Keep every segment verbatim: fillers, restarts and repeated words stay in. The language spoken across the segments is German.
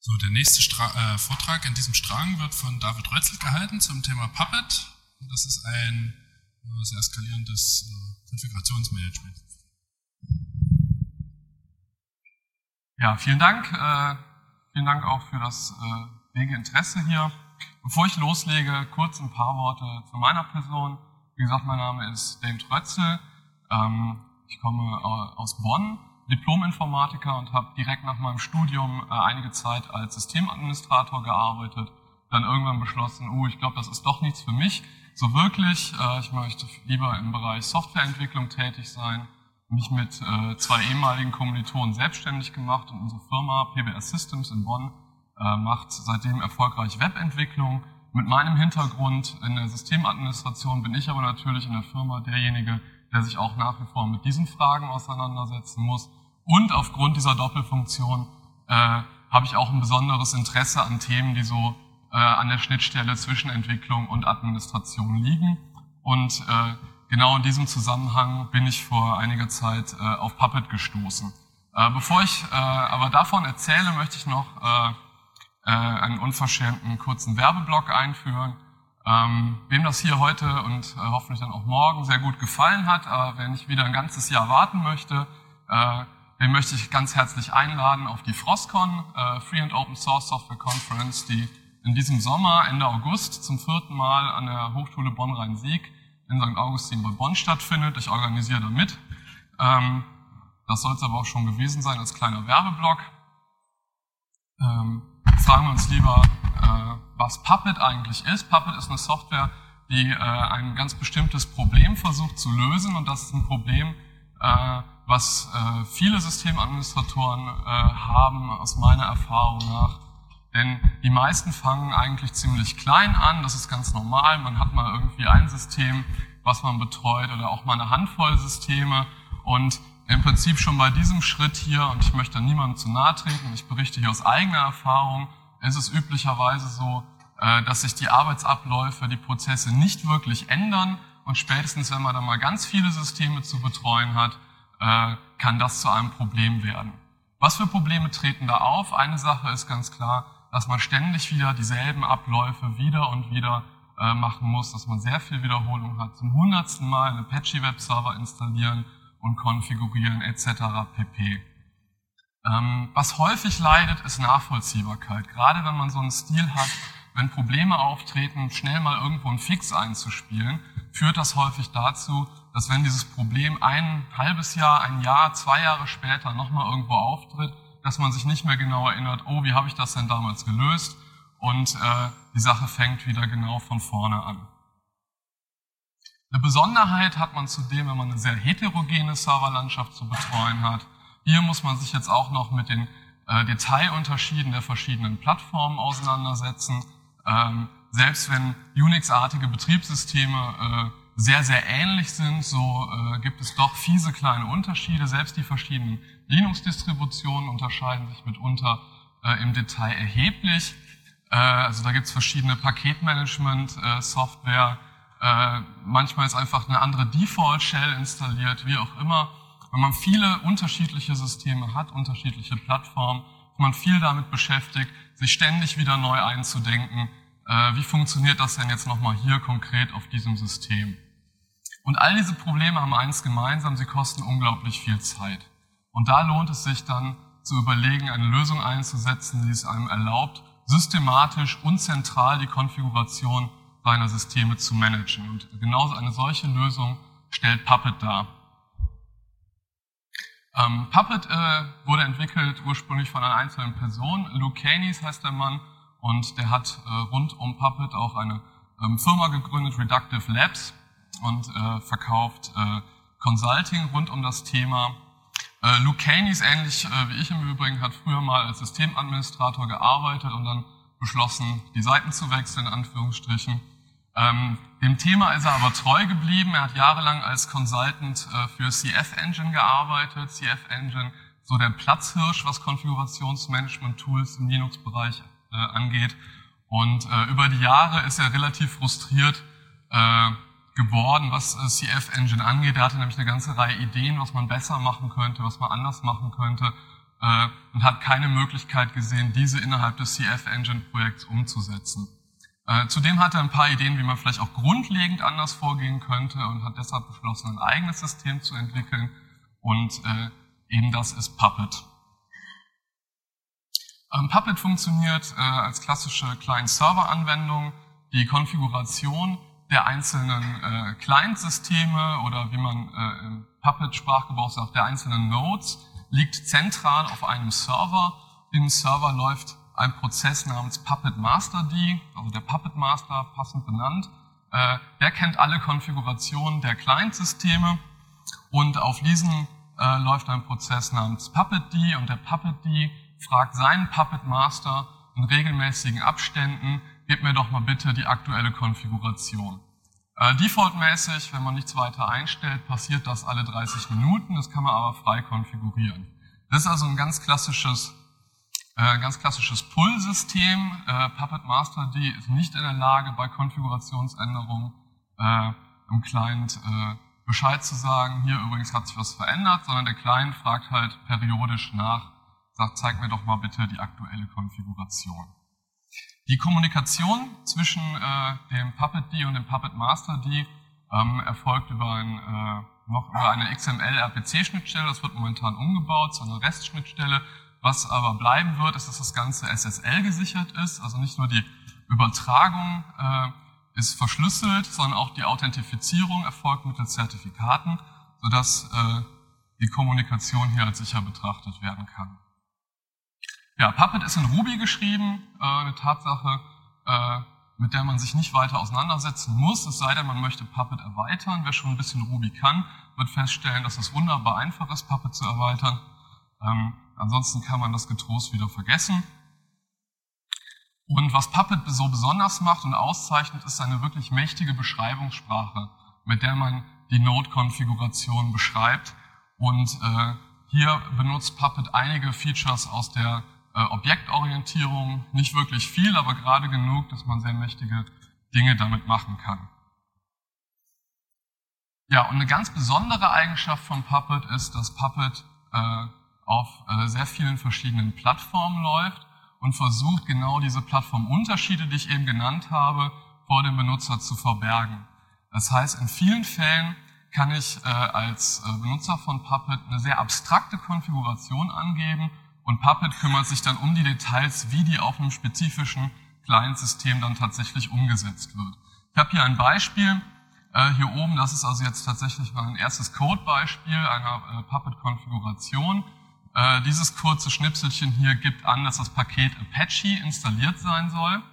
So, der nächste Stra- äh, Vortrag in diesem Strang wird von David Rötzl gehalten zum Thema Puppet. Das ist ein äh, sehr skalierendes äh, Konfigurationsmanagement. Ja, vielen Dank. Äh, vielen Dank auch für das äh, rege Interesse hier. Bevor ich loslege, kurz ein paar Worte zu meiner Person. Wie gesagt, mein Name ist David Rötzl. Ähm, ich komme äh, aus Bonn, Diplom-Informatiker und habe direkt nach meinem Studium äh, einige Zeit als Systemadministrator gearbeitet. Dann irgendwann beschlossen, uh, ich glaube, das ist doch nichts für mich. So wirklich, äh, ich möchte lieber im Bereich Softwareentwicklung tätig sein. Mich mit äh, zwei ehemaligen Kommilitonen selbstständig gemacht und unsere Firma P B S Systems in Bonn äh, macht seitdem erfolgreich Webentwicklung. Mit meinem Hintergrund in der Systemadministration bin ich aber natürlich in der Firma derjenige, der sich auch nach wie vor mit diesen Fragen auseinandersetzen muss. Und aufgrund dieser Doppelfunktion äh, habe ich auch ein besonderes Interesse an Themen, die so äh, an der Schnittstelle zwischen Entwicklung und Administration liegen. Und äh, genau in diesem Zusammenhang bin ich vor einiger Zeit äh, auf Puppet gestoßen. Äh, bevor ich äh, aber davon erzähle, möchte ich noch äh, äh, einen unverschämten kurzen Werbeblock einführen. Ähm, wem das hier heute und äh, hoffentlich dann auch morgen sehr gut gefallen hat, äh, wer nicht wieder ein ganzes Jahr warten möchte, äh, den möchte ich ganz herzlich einladen auf die FrostCon, äh, Free and Open Source Software Conference, die in diesem Sommer, Ende August, zum vierten Mal an der Hochschule Bonn-Rhein-Sieg in Sankt Augustin bei Bonn stattfindet. Ich organisiere da mit. Ähm, das soll es aber auch schon gewesen sein als kleiner Werbeblock. Ähm, fragen wir uns lieber, äh, was Puppet eigentlich ist. Puppet ist eine Software, die äh, ein ganz bestimmtes Problem versucht zu lösen, und das ist ein Problem, äh, was äh, viele Systemadministratoren äh, haben, aus meiner Erfahrung nach. Denn die meisten fangen eigentlich ziemlich klein an, das ist ganz normal. Man hat mal irgendwie ein System, was man betreut, oder auch mal eine Handvoll Systeme, und im Prinzip schon bei diesem Schritt hier, und ich möchte niemandem zu nahe treten, ich berichte hier aus eigener Erfahrung, ist es üblicherweise so, dass sich die Arbeitsabläufe, die Prozesse nicht wirklich ändern, und spätestens, wenn man dann mal ganz viele Systeme zu betreuen hat, kann das zu einem Problem werden. Was für Probleme treten da auf? Eine Sache ist ganz klar, dass man ständig wieder dieselben Abläufe wieder und wieder äh, machen muss, dass man sehr viel Wiederholung hat, zum hundertsten Mal einen Apache-Webserver installieren und konfigurieren et cetera pp. Ähm, was häufig leidet, ist Nachvollziehbarkeit. Gerade wenn man so einen Stil hat, wenn Probleme auftreten, schnell mal irgendwo einen Fix einzuspielen, führt das häufig dazu, dass wenn dieses Problem ein halbes Jahr, ein Jahr, zwei Jahre später nochmal irgendwo auftritt, dass man sich nicht mehr genau erinnert, oh, wie habe ich das denn damals gelöst? Und äh, die Sache fängt wieder genau von vorne an. Eine Besonderheit hat man zudem, wenn man eine sehr heterogene Serverlandschaft zu betreuen hat. Hier muss man sich jetzt auch noch mit den äh, Detailunterschieden der verschiedenen Plattformen auseinandersetzen. Ähm, selbst wenn Unix-artige Betriebssysteme äh, sehr, sehr ähnlich sind, so äh, gibt es doch fiese kleine Unterschiede. Selbst die verschiedenen Linux-Distributionen unterscheiden sich mitunter äh, im Detail erheblich. Äh, also da gibt es verschiedene Paketmanagement-Software. Äh, manchmal ist einfach eine andere Default-Shell installiert, wie auch immer. Wenn man viele unterschiedliche Systeme hat, unterschiedliche Plattformen, ist man viel damit beschäftigt, sich ständig wieder neu einzudenken, äh, wie funktioniert das denn jetzt nochmal hier konkret auf diesem System. Und all diese Probleme haben eins gemeinsam, sie kosten unglaublich viel Zeit. Und da lohnt es sich dann zu überlegen, eine Lösung einzusetzen, die es einem erlaubt, systematisch und zentral die Konfiguration seiner Systeme zu managen. Und genauso eine solche Lösung stellt Puppet dar. Ähm, Puppet äh, wurde entwickelt ursprünglich von einer einzelnen Person. Luke Keynes heißt der Mann, und der hat äh, rund um Puppet auch eine ähm, Firma gegründet, Reductive Labs, und äh, verkauft äh, Consulting rund um das Thema. Äh, Luke Keynes, ähnlich äh, wie ich im Übrigen, hat früher mal als Systemadministrator gearbeitet und dann beschlossen, die Seiten zu wechseln, in Anführungsstrichen. Ähm, dem Thema ist er aber treu geblieben. Er hat jahrelang als Consultant äh, für C F Engine gearbeitet. C F Engine, so der Platzhirsch, was Konfigurationsmanagement-Tools im Linux-Bereich äh, angeht. Und äh, über die Jahre ist er relativ frustriert äh, geworden, was äh, C F Engine angeht. Er hatte nämlich eine ganze Reihe Ideen, was man besser machen könnte, was man anders machen könnte. äh, und hat keine Möglichkeit gesehen, diese innerhalb des C F-Engine-Projekts umzusetzen. Äh, zudem hat er ein paar Ideen, wie man vielleicht auch grundlegend anders vorgehen könnte und hat deshalb beschlossen, ein eigenes System zu entwickeln und äh, eben das ist Puppet. Ähm, Puppet funktioniert äh, als klassische Client-Server-Anwendung. Die Konfiguration der einzelnen äh, Client-Systeme oder wie man äh, im Puppet-Sprachgebrauch sagt, der einzelnen Nodes liegt zentral auf einem Server. Im Server läuft ein Prozess namens Puppet Master D, also der Puppet Master, passend benannt. Äh, der kennt alle Konfigurationen der Client-Systeme und auf diesen äh, läuft ein Prozess namens Puppet D und der Puppet D fragt seinen Puppet Master in regelmäßigen Abständen, gib mir doch mal bitte die aktuelle Konfiguration. Äh, defaultmäßig, wenn man nichts weiter einstellt, passiert das alle dreißig Minuten, das kann man aber frei konfigurieren. Das ist also ein ganz klassisches, äh, ganz klassisches Pull-System. Äh, Puppet Master D ist nicht in der Lage, bei Konfigurationsänderungen äh, im Client äh, Bescheid zu sagen, hier übrigens hat sich was verändert, sondern der Client fragt halt periodisch nach, sagt, zeig mir doch mal bitte die aktuelle Konfiguration. Die Kommunikation zwischen äh, dem Puppet D und dem Puppet Master D ähm, erfolgt über, ein, äh, noch über eine X M L R P C-Schnittstelle, das wird momentan umgebaut zu einer REST-Schnittstelle. Was aber bleiben wird, ist, dass das Ganze S S L gesichert ist, also nicht nur die Übertragung äh, ist verschlüsselt, sondern auch die Authentifizierung erfolgt mittels Zertifikaten, sodass äh, die Kommunikation hier als sicher betrachtet werden kann. Ja, Puppet ist in Ruby geschrieben, äh, eine Tatsache, äh, mit der man sich nicht weiter auseinandersetzen muss, es sei denn, man möchte Puppet erweitern. Wer schon ein bisschen Ruby kann, wird feststellen, dass es wunderbar einfach ist, Puppet zu erweitern. Ähm, ansonsten kann man das getrost wieder vergessen. Und was Puppet so besonders macht und auszeichnet, ist eine wirklich mächtige Beschreibungssprache, mit der man die Node-Konfiguration beschreibt. Und äh, hier benutzt Puppet einige Features aus der äh, Objektorientierung, nicht wirklich viel, aber gerade genug, dass man sehr mächtige Dinge damit machen kann. Ja, und eine ganz besondere Eigenschaft von Puppet ist, dass Puppet äh, auf äh, sehr vielen verschiedenen Plattformen läuft und versucht, genau diese Plattformunterschiede, die ich eben genannt habe, vor dem Benutzer zu verbergen. Das heißt, in vielen Fällen kann ich äh, als äh, Benutzer von Puppet eine sehr abstrakte Konfiguration angeben und Puppet kümmert sich dann um die Details, wie die auf einem spezifischen Client-System dann tatsächlich umgesetzt wird. Ich habe hier ein Beispiel, äh, hier oben, das ist also jetzt tatsächlich mal ein erstes Code-Beispiel einer äh, Puppet-Konfiguration. Äh, dieses kurze Schnipselchen hier gibt an, dass das Paket Apache installiert sein soll.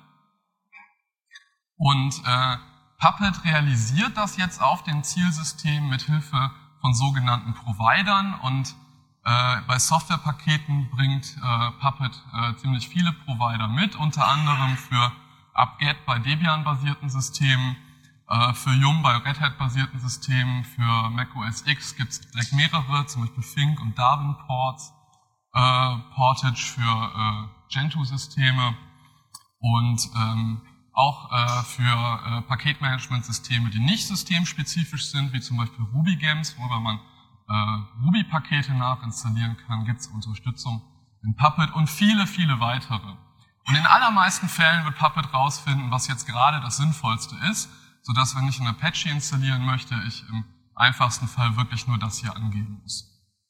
Und äh, Puppet realisiert das jetzt auf dem Zielsystem mit Hilfe von sogenannten Providern und äh, bei Softwarepaketen bringt äh, Puppet äh, ziemlich viele Provider mit, unter anderem für apt-get bei Debian-basierten Systemen, äh, für Yum bei Red Hat-basierten Systemen, für Mac O S X gibt es direkt mehrere, zum Beispiel Fink und Darwin Ports, äh, Portage für äh, Gentoo-Systeme und ähm, auch äh, für äh, Paketmanagementsysteme, die nicht systemspezifisch sind, wie zum Beispiel RubyGems, worüber man äh, Ruby-Pakete nachinstallieren kann, gibt es Unterstützung in Puppet und viele, viele weitere. Und in allermeisten Fällen wird Puppet rausfinden, was jetzt gerade das Sinnvollste ist, sodass, wenn ich ein Apache installieren möchte, ich im einfachsten Fall wirklich nur das hier angeben muss.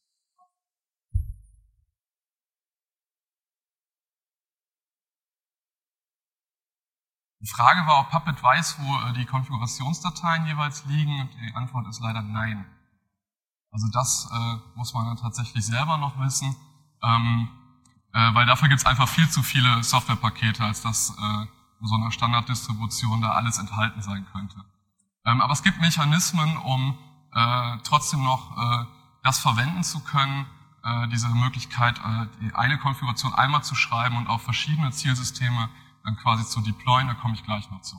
Die Frage war, ob Puppet weiß, wo die Konfigurationsdateien jeweils liegen, und die Antwort ist leider nein. Also das äh, muss man dann tatsächlich selber noch wissen, ähm, äh, weil dafür gibt es einfach viel zu viele Softwarepakete, als dass äh, in so einer Standarddistribution da alles enthalten sein könnte. Ähm, aber es gibt Mechanismen, um äh, trotzdem noch äh, das verwenden zu können, äh, diese Möglichkeit, äh, die eine Konfiguration einmal zu schreiben und auf verschiedene Zielsysteme dann quasi zu deployen, da komme ich gleich noch zu.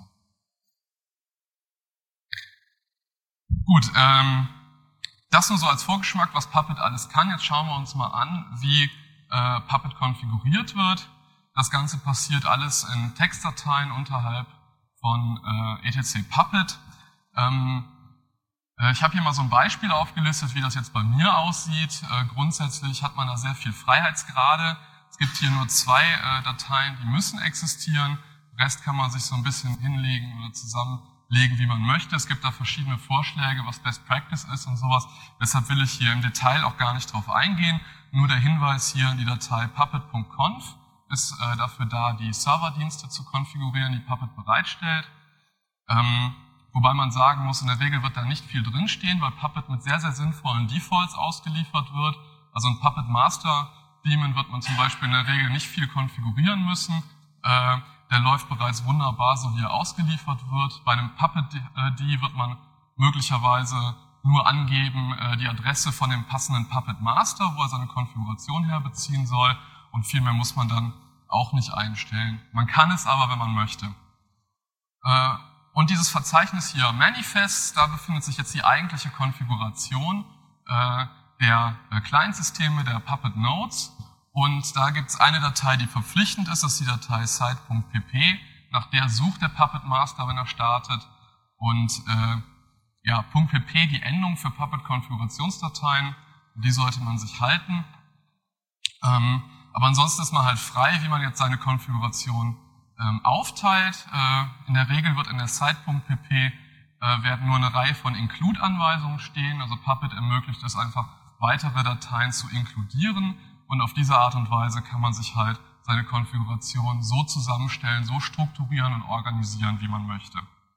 Gut, ähm, das nur so als Vorgeschmack, was Puppet alles kann. Jetzt schauen wir uns mal an, wie äh, Puppet konfiguriert wird. Das Ganze passiert alles in Textdateien unterhalb von äh, etc Puppet. Ähm, Ich habe hier mal so ein Beispiel aufgelistet, wie das jetzt bei mir aussieht. Grundsätzlich hat man da sehr viel Freiheitsgrade. Es gibt hier nur zwei Dateien, die müssen existieren. Den Rest kann man sich so ein bisschen hinlegen oder zusammenlegen, wie man möchte. Es gibt da verschiedene Vorschläge, was Best Practice ist und sowas. Deshalb will ich hier im Detail auch gar nicht drauf eingehen. Nur der Hinweis hier, die Datei puppet punkt conf ist dafür da, die Serverdienste zu konfigurieren, die Puppet bereitstellt. Ähm, Wobei man sagen muss, in der Regel wird da nicht viel drinstehen, weil Puppet mit sehr, sehr sinnvollen Defaults ausgeliefert wird. Also ein Puppet Master Daemon wird man zum Beispiel in der Regel nicht viel konfigurieren müssen. Äh, der läuft bereits wunderbar, so wie er ausgeliefert wird. Bei einem Puppet-D wird man möglicherweise nur angeben, äh, die Adresse von dem passenden Puppet Master, wo er seine Konfiguration herbeziehen soll. Und viel mehr muss man dann auch nicht einstellen. Man kann es aber, wenn man möchte. Äh, Und dieses Verzeichnis hier, Manifests, da befindet sich jetzt die eigentliche Konfiguration äh, der äh, Client-Systeme, der Puppet Nodes. Und da gibt es eine Datei, die verpflichtend ist, das ist die Datei site.pp. Nach der sucht der Puppet Master, wenn er startet. Und äh, ja, .pp, die Endung für Puppet-Konfigurationsdateien, die sollte man sich halten. Ähm, aber ansonsten ist man halt frei, wie man jetzt seine Konfiguration aufteilt. In der Regel wird in der site.pp werden nur eine Reihe von Include-Anweisungen stehen. Also Puppet ermöglicht es einfach, weitere Dateien zu inkludieren. Und auf diese Art und Weise kann man sich halt seine Konfiguration so zusammenstellen, so strukturieren und organisieren, wie man möchte.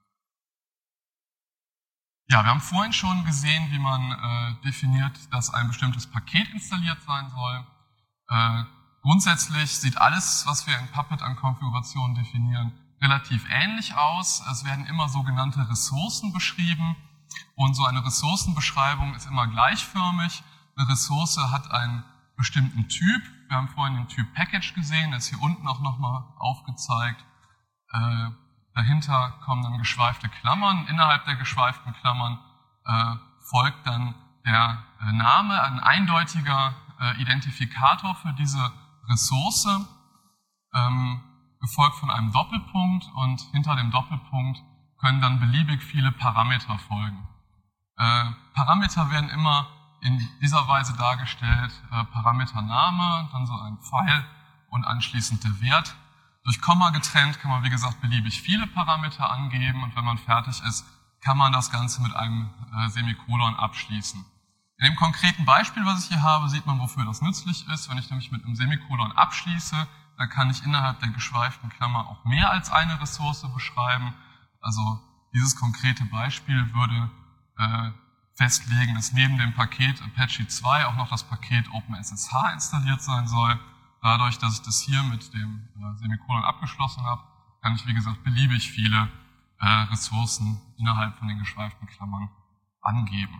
Ja, wir haben vorhin schon gesehen, wie man äh, definiert, dass ein bestimmtes Paket installiert sein soll. Äh, Grundsätzlich sieht alles, was wir in Puppet an Konfigurationen definieren, relativ ähnlich aus. Es werden immer sogenannte Ressourcen beschrieben und so eine Ressourcenbeschreibung ist immer gleichförmig. Eine Ressource hat einen bestimmten Typ. Wir haben vorhin den Typ Package gesehen, der ist hier unten auch nochmal aufgezeigt. Äh, dahinter kommen dann geschweifte Klammern. Innerhalb der geschweiften Klammern äh, folgt dann der äh, Name, ein eindeutiger äh, Identifikator für diese Ressource, ähm, gefolgt von einem Doppelpunkt und hinter dem Doppelpunkt können dann beliebig viele Parameter folgen. Äh, Parameter werden immer in dieser Weise dargestellt, äh, Parametername, dann so ein Pfeil und anschließend der Wert. Durch Komma getrennt kann man, wie gesagt, beliebig viele Parameter angeben und wenn man fertig ist, kann man das Ganze mit einem äh, Semikolon abschließen. In dem konkreten Beispiel, was ich hier habe, sieht man, wofür das nützlich ist. Wenn ich nämlich mit einem Semikolon abschließe, dann kann ich innerhalb der geschweiften Klammer auch mehr als eine Ressource beschreiben. Also dieses konkrete Beispiel würde äh, festlegen, dass neben dem Paket Apache zwei auch noch das Paket OpenSSH installiert sein soll. Dadurch, dass ich das hier mit dem äh, Semikolon abgeschlossen habe, kann ich, wie gesagt, beliebig viele äh, Ressourcen innerhalb von den geschweiften Klammern angeben.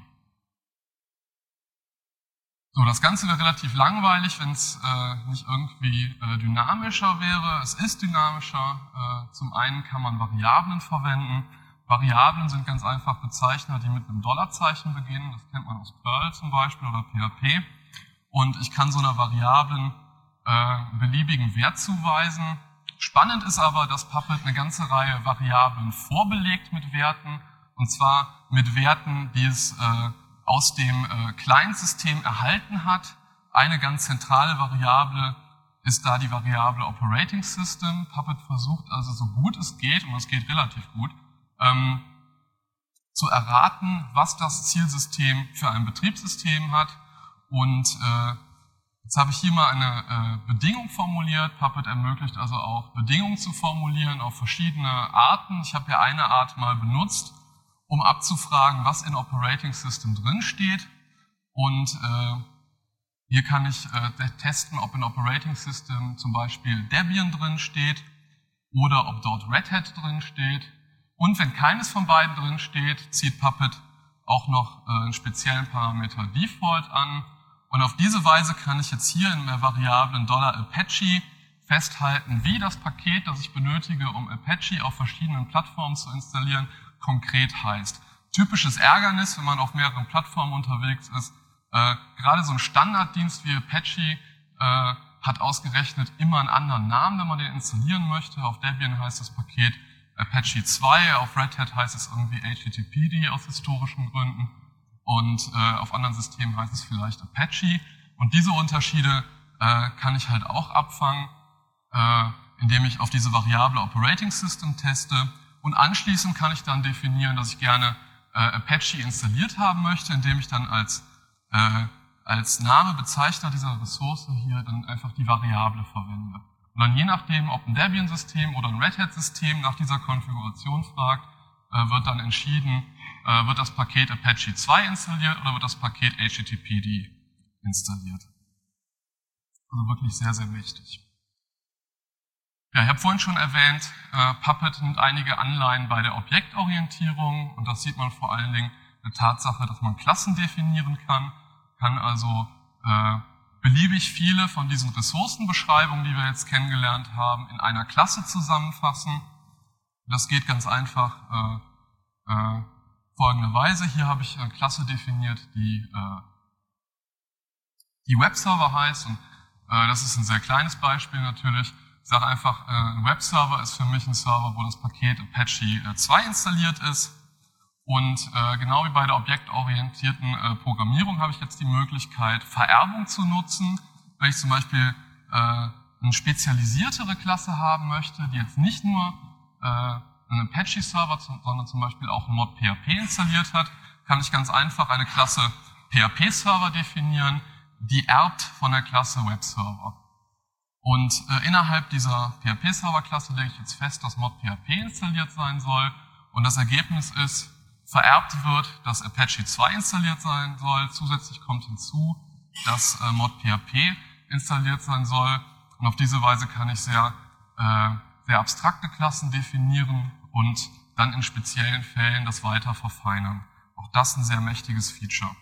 So, das Ganze wäre relativ langweilig, wenn es äh, nicht irgendwie äh, dynamischer wäre. Es ist dynamischer. Äh, zum einen kann man Variablen verwenden. Variablen sind ganz einfach Bezeichner, die mit einem Dollarzeichen beginnen. Das kennt man aus Perl zum Beispiel oder P H P. Und ich kann so einer Variablen äh, beliebigen Wert zuweisen. Spannend ist aber, dass Puppet eine ganze Reihe Variablen vorbelegt mit Werten. Und zwar mit Werten, die es äh, aus dem äh, Client-System erhalten hat. Eine ganz zentrale Variable ist da die Variable Operating System. Puppet versucht also so gut es geht, und es geht relativ gut, ähm, zu erraten, was das Zielsystem für ein Betriebssystem hat. Und äh, jetzt habe ich hier mal eine äh, Bedingung formuliert. Puppet ermöglicht also auch Bedingungen zu formulieren auf verschiedene Arten. Ich habe hier eine Art mal benutzt, um abzufragen, was in Operating System drin steht. Und äh, hier kann ich äh, testen, ob in Operating System zum Beispiel Debian drin steht oder ob dort Red Hat drin steht. Und wenn keines von beiden drin steht, zieht Puppet auch noch äh, einen speziellen Parameter Default an. Und auf diese Weise kann ich jetzt hier in der Variablen $Apache festhalten, wie das Paket, das ich benötige, um Apache auf verschiedenen Plattformen zu installieren, konkret heißt. Typisches Ärgernis, wenn man auf mehreren Plattformen unterwegs ist, äh, gerade so ein Standarddienst wie Apache äh, hat ausgerechnet immer einen anderen Namen, wenn man den installieren möchte. Auf Debian heißt das Paket Apache zwei, auf Red Hat heißt es irgendwie H T T P D aus historischen Gründen und äh, auf anderen Systemen heißt es vielleicht Apache. Und diese Unterschiede äh, kann ich halt auch abfangen, äh, indem ich auf diese Variable Operating System teste. Und anschließend kann ich dann definieren, dass ich gerne äh, Apache installiert haben möchte, indem ich dann als, äh, als Name, Bezeichner dieser Ressource hier dann einfach die Variable verwende. Und dann je nachdem, ob ein Debian-System oder ein Red Hat-System nach dieser Konfiguration fragt, äh, wird dann entschieden, äh, wird das Paket Apache zwei installiert oder wird das Paket H T T P D installiert. Also wirklich sehr, sehr wichtig. Ja, ich habe vorhin schon erwähnt, äh, Puppet nimmt einige Anleihen bei der Objektorientierung und das sieht man vor allen Dingen der Tatsache, dass man Klassen definieren kann, kann also äh, beliebig viele von diesen Ressourcenbeschreibungen, die wir jetzt kennengelernt haben, in einer Klasse zusammenfassen. Das geht ganz einfach äh, äh, folgenderweise. Hier habe ich eine Klasse definiert, die, äh, die Webserver heißt. Und äh, das ist ein sehr kleines Beispiel natürlich. Ich sage einfach, äh, ein Webserver ist für mich ein Server, wo das Paket Apache zwei installiert ist. Und äh, genau wie bei der objektorientierten äh, Programmierung habe ich jetzt die Möglichkeit, Vererbung zu nutzen. Wenn ich zum Beispiel äh, eine spezialisiertere Klasse haben möchte, die jetzt nicht nur äh, einen Apache-Server, sondern zum Beispiel auch ein Mod P H P installiert hat, kann ich ganz einfach eine Klasse P H P-Server definieren, die erbt von der Klasse Webserver. Und äh, innerhalb dieser P H P-Server-Klasse lege ich jetzt fest, dass Mod P H P installiert sein soll. Und das Ergebnis ist, vererbt wird, dass Apache zwei installiert sein soll. Zusätzlich kommt hinzu, dass äh, Mod P H P installiert sein soll. Und auf diese Weise kann ich sehr, äh, sehr abstrakte Klassen definieren und dann in speziellen Fällen das weiter verfeinern. Auch das ein sehr mächtiges Feature.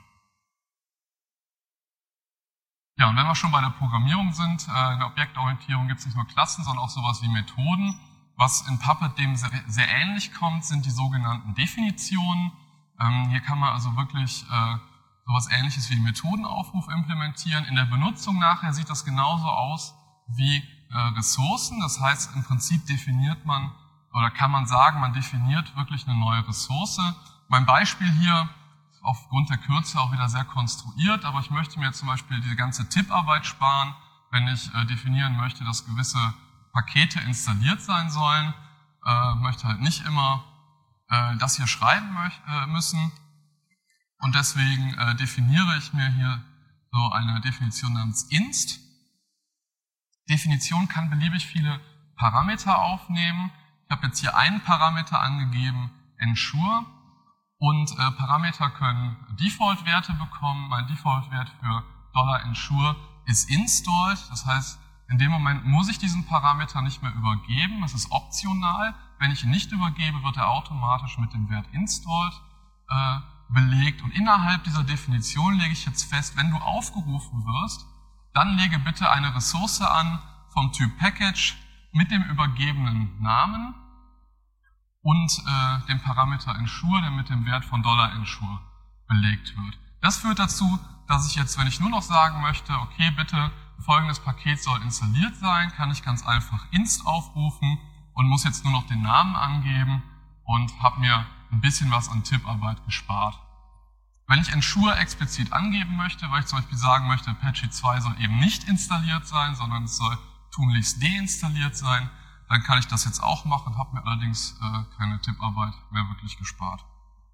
Ja, und wenn wir schon bei der Programmierung sind, äh, in der Objektorientierung gibt es nicht nur Klassen, sondern auch sowas wie Methoden. Was in Puppet dem sehr, sehr ähnlich kommt, sind die sogenannten Definitionen. Ähm, hier kann man also wirklich äh, sowas Ähnliches wie Methodenaufruf implementieren. In der Benutzung nachher sieht das genauso aus wie äh, Ressourcen. Das heißt, im Prinzip definiert man oder kann man sagen, man definiert wirklich eine neue Ressource. Mein Beispiel hier aufgrund der Kürze auch wieder sehr konstruiert, aber ich möchte mir zum Beispiel diese ganze Tipparbeit sparen, wenn ich äh, definieren möchte, dass gewisse Pakete installiert sein sollen, äh, möchte halt nicht immer äh, das hier schreiben möch, äh, müssen und deswegen äh, definiere ich mir hier so eine Definition namens inst. Definition kann beliebig viele Parameter aufnehmen. Ich habe jetzt hier einen Parameter angegeben, ensure, und äh, Parameter können Default-Werte bekommen. Mein Default-Wert für $ensure ist installed, das heißt, in dem Moment muss ich diesen Parameter nicht mehr übergeben, das ist optional. Wenn ich ihn nicht übergebe, wird er automatisch mit dem Wert installed äh, belegt. Und innerhalb dieser Definition lege ich jetzt fest, wenn du aufgerufen wirst, dann lege bitte eine Ressource an vom Typ Package mit dem übergebenen Namen und äh, dem Parameter ensure, der mit dem Wert von $ensure belegt wird. Das führt dazu, dass ich jetzt, wenn ich nur noch sagen möchte, okay, bitte folgendes Paket soll installiert sein, kann ich ganz einfach inst aufrufen und muss jetzt nur noch den Namen angeben und habe mir ein bisschen was an Tipparbeit gespart. Wenn ich ensure explizit angeben möchte, weil ich zum Beispiel sagen möchte, Apache zwei soll eben nicht installiert sein, sondern es soll tunlichst deinstalliert sein, dann kann ich das jetzt auch machen, habe mir allerdings äh, keine Tipparbeit mehr wirklich gespart.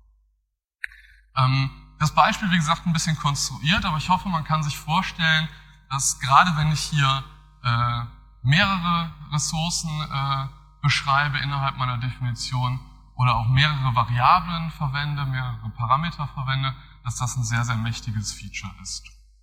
Ähm, das Beispiel, wie gesagt, ein bisschen konstruiert, aber ich hoffe, man kann sich vorstellen, dass gerade wenn ich hier äh, mehrere Ressourcen äh, beschreibe innerhalb meiner Definition oder auch mehrere Variablen verwende, mehrere Parameter verwende, dass das ein sehr, sehr mächtiges Feature ist.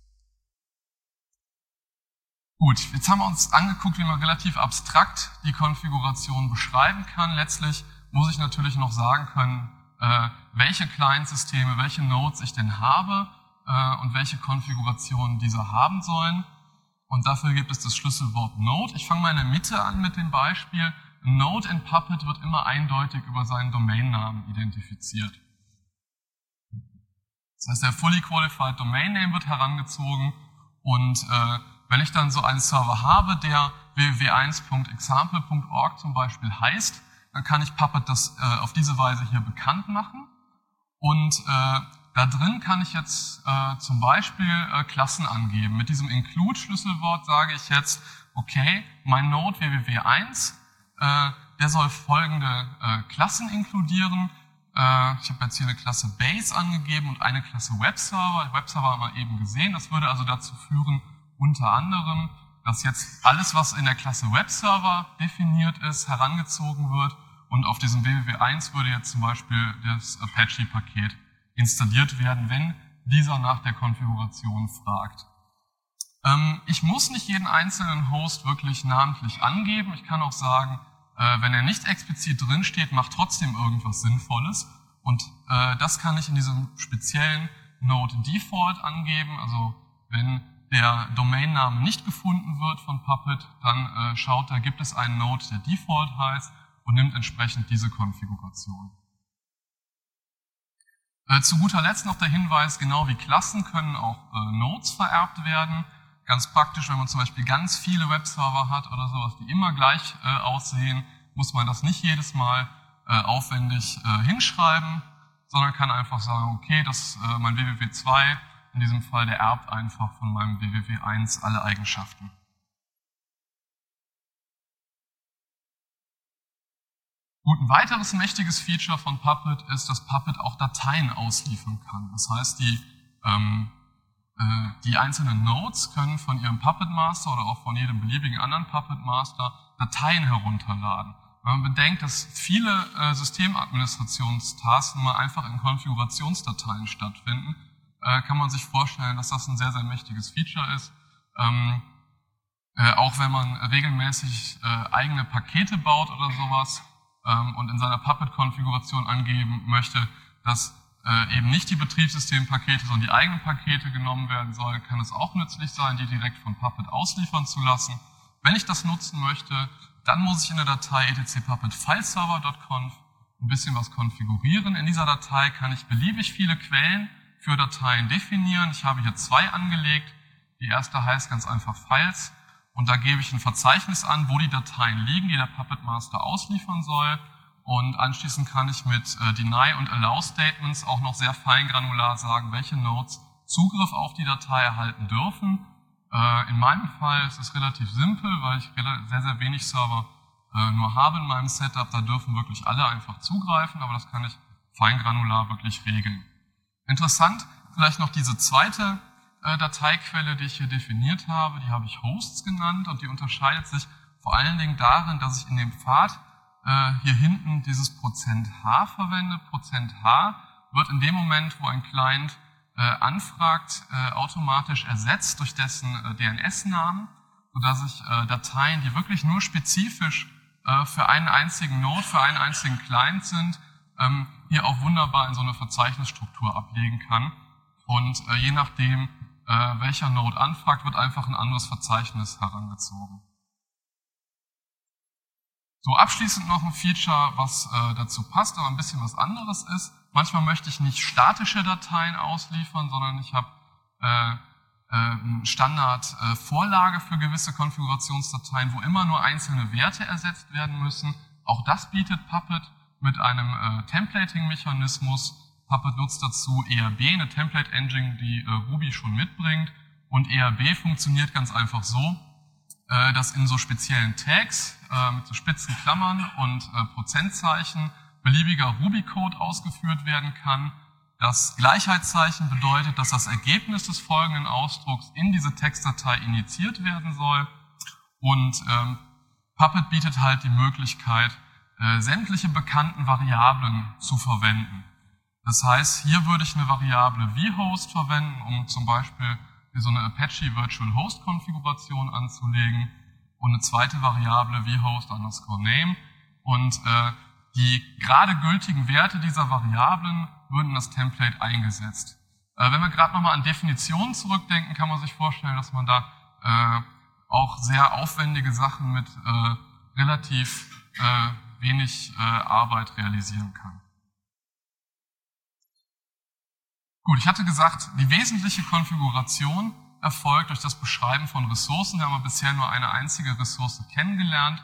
Gut, jetzt haben wir uns angeguckt, wie man relativ abstrakt die Konfiguration beschreiben kann. Letztlich muss ich natürlich noch sagen können, äh, welche Client-Systeme, welche Nodes ich denn habe äh, und welche Konfigurationen diese haben sollen. Und dafür gibt es das Schlüsselwort Node. Ich fange mal in der Mitte an mit dem Beispiel. Ein Node in Puppet wird immer eindeutig über seinen Domainnamen identifiziert. Das heißt, der Fully Qualified Domain Name wird herangezogen und äh, wenn ich dann so einen Server habe, der w w w eins punkt example punkt org zum Beispiel heißt, dann kann ich Puppet das äh, auf diese Weise hier bekannt machen. Und äh, da drin kann ich jetzt äh, zum Beispiel äh, Klassen angeben. Mit diesem Include-Schlüsselwort sage ich jetzt, okay, mein Node w w w eins, äh, der soll folgende äh, Klassen inkludieren. Äh, ich habe jetzt hier eine Klasse Base angegeben und eine Klasse Webserver. Webserver haben wir eben gesehen. Das würde also dazu führen, unter anderem, dass jetzt alles, was in der Klasse Webserver definiert ist, herangezogen wird. Und auf diesem w w w eins würde jetzt zum Beispiel das Apache-Paket installiert werden, wenn dieser nach der Konfiguration fragt. Ähm, ich muss nicht jeden einzelnen Host wirklich namentlich angeben. Ich kann auch sagen, äh, wenn er nicht explizit drin steht, macht trotzdem irgendwas Sinnvolles. Und äh, das kann ich in diesem speziellen Node Default angeben. Also wenn der Domainname nicht gefunden wird von Puppet, dann äh, schaut, da gibt es einen Node, der Default heißt, und nimmt entsprechend diese Konfiguration. Äh, zu guter Letzt noch der Hinweis, genau wie Klassen können auch äh, Nodes vererbt werden. Ganz praktisch, wenn man zum Beispiel ganz viele Webserver hat oder sowas, die immer gleich äh, aussehen, muss man das nicht jedes Mal äh, aufwendig äh, hinschreiben, sondern kann einfach sagen, okay, das äh, mein w w w zwei, in diesem Fall, der erbt einfach von meinem w w w eins alle Eigenschaften. Gut, ein weiteres mächtiges Feature von Puppet ist, dass Puppet auch Dateien ausliefern kann. Das heißt, die, ähm, äh, die einzelnen Nodes können von ihrem Puppet Master oder auch von jedem beliebigen anderen Puppet Master Dateien herunterladen. Wenn man bedenkt, dass viele äh, Systemadministrationstasks mal einfach in Konfigurationsdateien stattfinden, äh, kann man sich vorstellen, dass das ein sehr, sehr mächtiges Feature ist. Ähm, äh, auch wenn man regelmäßig äh, eigene Pakete baut oder sowas, und in seiner Puppet-Konfiguration angeben möchte, dass äh, eben nicht die Betriebssystempakete, sondern die eigenen Pakete genommen werden sollen, kann es auch nützlich sein, die direkt von Puppet ausliefern zu lassen. Wenn ich das nutzen möchte, dann muss ich in der Datei etc puppet fileserver punkt conf ein bisschen was konfigurieren. In dieser Datei kann ich beliebig viele Quellen für Dateien definieren. Ich habe hier zwei angelegt. Die erste heißt ganz einfach Files. Und da gebe ich ein Verzeichnis an, wo die Dateien liegen, die der Puppet Master ausliefern soll. Und anschließend kann ich mit äh, Deny und Allow Statements auch noch sehr feingranular sagen, welche Nodes Zugriff auf die Datei erhalten dürfen. Äh, in meinem Fall ist es relativ simpel, weil ich sehr, sehr wenig Server äh, nur habe in meinem Setup. Da dürfen wirklich alle einfach zugreifen, aber das kann ich feingranular wirklich regeln. Interessant, vielleicht noch diese zweite Dateiquelle, die ich hier definiert habe, die habe ich Hosts genannt und die unterscheidet sich vor allen Dingen darin, dass ich in dem Pfad äh, hier hinten dieses Prozent H verwende. Prozent H wird in dem Moment, wo ein Client äh, anfragt, äh, automatisch ersetzt durch dessen äh, D N S-Namen, sodass ich äh, Dateien, die wirklich nur spezifisch äh, für einen einzigen Node, für einen einzigen Client sind, ähm, hier auch wunderbar in so eine Verzeichnisstruktur ablegen kann. Und äh, je nachdem, Äh, welcher Node anfragt, wird einfach ein anderes Verzeichnis herangezogen. So, abschließend noch ein Feature, was äh, dazu passt, aber ein bisschen was anderes ist. Manchmal möchte ich nicht statische Dateien ausliefern, sondern ich habe äh, äh, Standard-Vorlage äh, für gewisse Konfigurationsdateien, wo immer nur einzelne Werte ersetzt werden müssen. Auch das bietet Puppet mit einem äh, Templating-Mechanismus. Puppet nutzt dazu E R B, eine Template Engine, die äh, Ruby schon mitbringt. Und E R B funktioniert ganz einfach so, äh, dass in so speziellen Tags äh, mit so spitzen Klammern und äh, Prozentzeichen beliebiger Ruby-Code ausgeführt werden kann. Das Gleichheitszeichen bedeutet, dass das Ergebnis des folgenden Ausdrucks in diese Textdatei initiiert werden soll. Und ähm, Puppet bietet halt die Möglichkeit, äh, sämtliche bekannten Variablen zu verwenden. Das heißt, hier würde ich eine Variable vhost verwenden, um zum Beispiel hier so eine Apache Virtual Host Konfiguration anzulegen und eine zweite Variable vhost underscore name. Und äh, die gerade gültigen Werte dieser Variablen würden in das Template eingesetzt. Äh, wenn wir gerade nochmal an Definitionen zurückdenken, kann man sich vorstellen, dass man da äh, auch sehr aufwendige Sachen mit äh, relativ äh, wenig äh, Arbeit realisieren kann. Gut, ich hatte gesagt, die wesentliche Konfiguration erfolgt durch das Beschreiben von Ressourcen. Wir haben bisher nur eine einzige Ressource kennengelernt.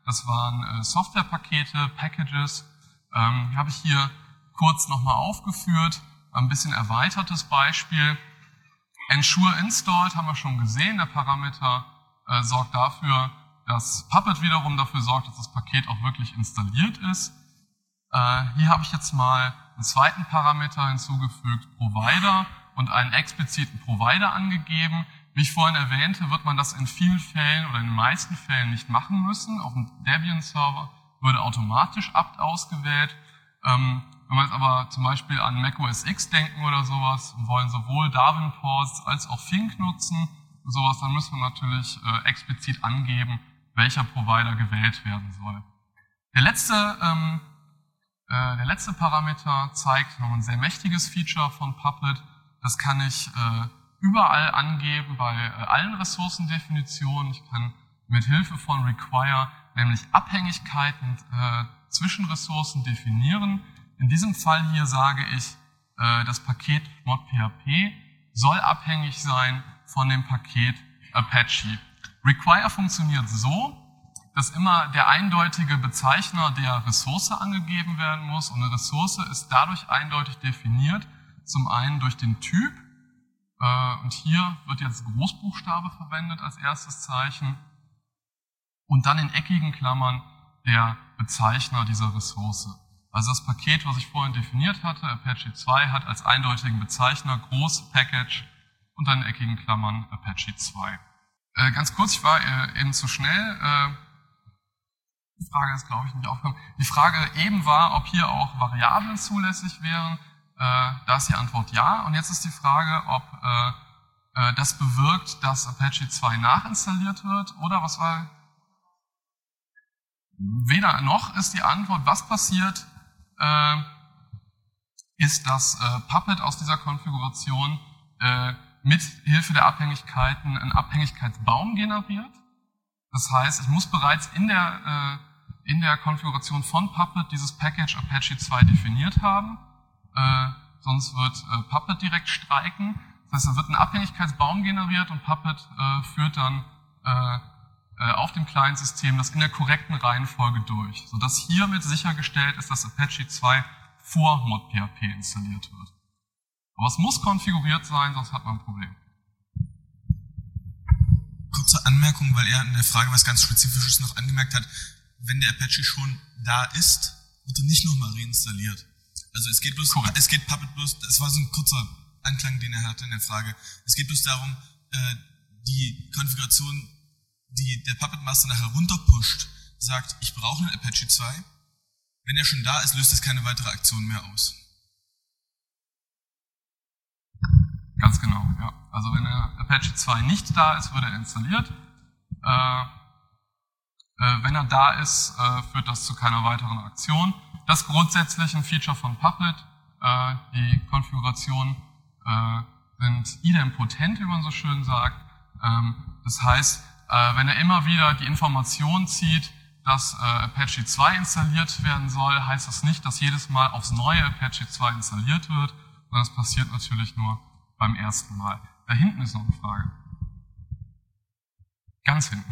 Das waren äh, Softwarepakete, Packages. Ähm, die habe ich hier kurz nochmal aufgeführt. Ein bisschen erweitertes Beispiel. Ensure installed haben wir schon gesehen. Der Parameter äh, sorgt dafür, dass Puppet wiederum dafür sorgt, dass das Paket auch wirklich installiert ist. Äh, hier habe ich jetzt mal einen zweiten Parameter hinzugefügt, Provider, und einen expliziten Provider angegeben. Wie ich vorhin erwähnte, wird man das in vielen Fällen oder in den meisten Fällen nicht machen müssen. Auf dem Debian-Server würde automatisch apt ausgewählt. Ähm, wenn wir jetzt aber zum Beispiel an Mac O S X denken oder sowas und wollen sowohl Darwin Ports als auch Fink nutzen und sowas, dann müssen wir natürlich äh, explizit angeben, welcher Provider gewählt werden soll. Der letzte, ähm, äh, der letzte Parameter zeigt noch ein sehr mächtiges Feature von Puppet. Das kann ich äh, überall angeben bei äh, allen Ressourcendefinitionen. Ich kann mit Hilfe von require nämlich Abhängigkeiten äh, zwischen Ressourcen definieren. In diesem Fall hier sage ich, äh, das Paket modphp soll abhängig sein von dem Paket Apache. Require funktioniert so, dass immer der eindeutige Bezeichner der Ressource angegeben werden muss, und eine Ressource ist dadurch eindeutig definiert, zum einen durch den Typ, äh, und hier wird jetzt Großbuchstabe verwendet als erstes Zeichen, und dann in eckigen Klammern der Bezeichner dieser Ressource. Also das Paket, was ich vorhin definiert hatte, Apache zwei, hat als eindeutigen Bezeichner Groß Package und dann in eckigen Klammern Apache zwei. Äh, ganz kurz, ich war äh, eben zu schnell. Äh, die Frage ist, glaube ich, nicht aufgekommen. Die Frage eben war, ob hier auch Variablen zulässig wären. Äh, da ist die Antwort ja. Und jetzt ist die Frage, ob äh, äh, das bewirkt, dass Apache zwei nachinstalliert wird, oder was war... Weder noch ist die Antwort. Was passiert, äh, ist, dass äh, Puppet aus dieser Konfiguration äh, mit Hilfe der Abhängigkeiten einen Abhängigkeitsbaum generiert. Das heißt, ich muss bereits in der, äh, in der Konfiguration von Puppet dieses Package Apache zwei definiert haben, äh, sonst wird äh, Puppet direkt streiken. Das heißt, da wird ein Abhängigkeitsbaum generiert und Puppet äh, führt dann äh, auf dem Client-System das in der korrekten Reihenfolge durch, sodass hiermit sichergestellt ist, dass Apache zwei vor modphp installiert wird. Aber es muss konfiguriert sein, sonst hat man ein Problem. Kurze Anmerkung, weil er in der Frage was ganz Spezifisches noch angemerkt hat. Wenn der Apache schon da ist, wird er nicht nochmal reinstalliert. Also es geht bloß, Correct. es geht Puppet bloß, das war so ein kurzer Anklang, den er hatte in der Frage. Es geht bloß darum, die Konfiguration, die der Puppet Master nachher runterpusht, sagt, ich brauche einen Apache zwei. Wenn er schon da ist, löst es keine weitere Aktion mehr aus. Ganz genau, ja. Also wenn der Apache zwei nicht da ist, wird er installiert. Äh, äh, wenn er da ist, äh, führt das zu keiner weiteren Aktion. Das ist grundsätzlich ein Feature von Puppet. Äh, die Konfigurationen äh, sind idempotent, wie man so schön sagt. Ähm, das heißt, wenn er immer wieder die Information zieht, dass äh, Apache zwei installiert werden soll, heißt das nicht, dass jedes Mal aufs neue Apache zwei installiert wird, sondern das passiert natürlich nur beim ersten Mal. Da hinten ist noch eine Frage. Ganz hinten.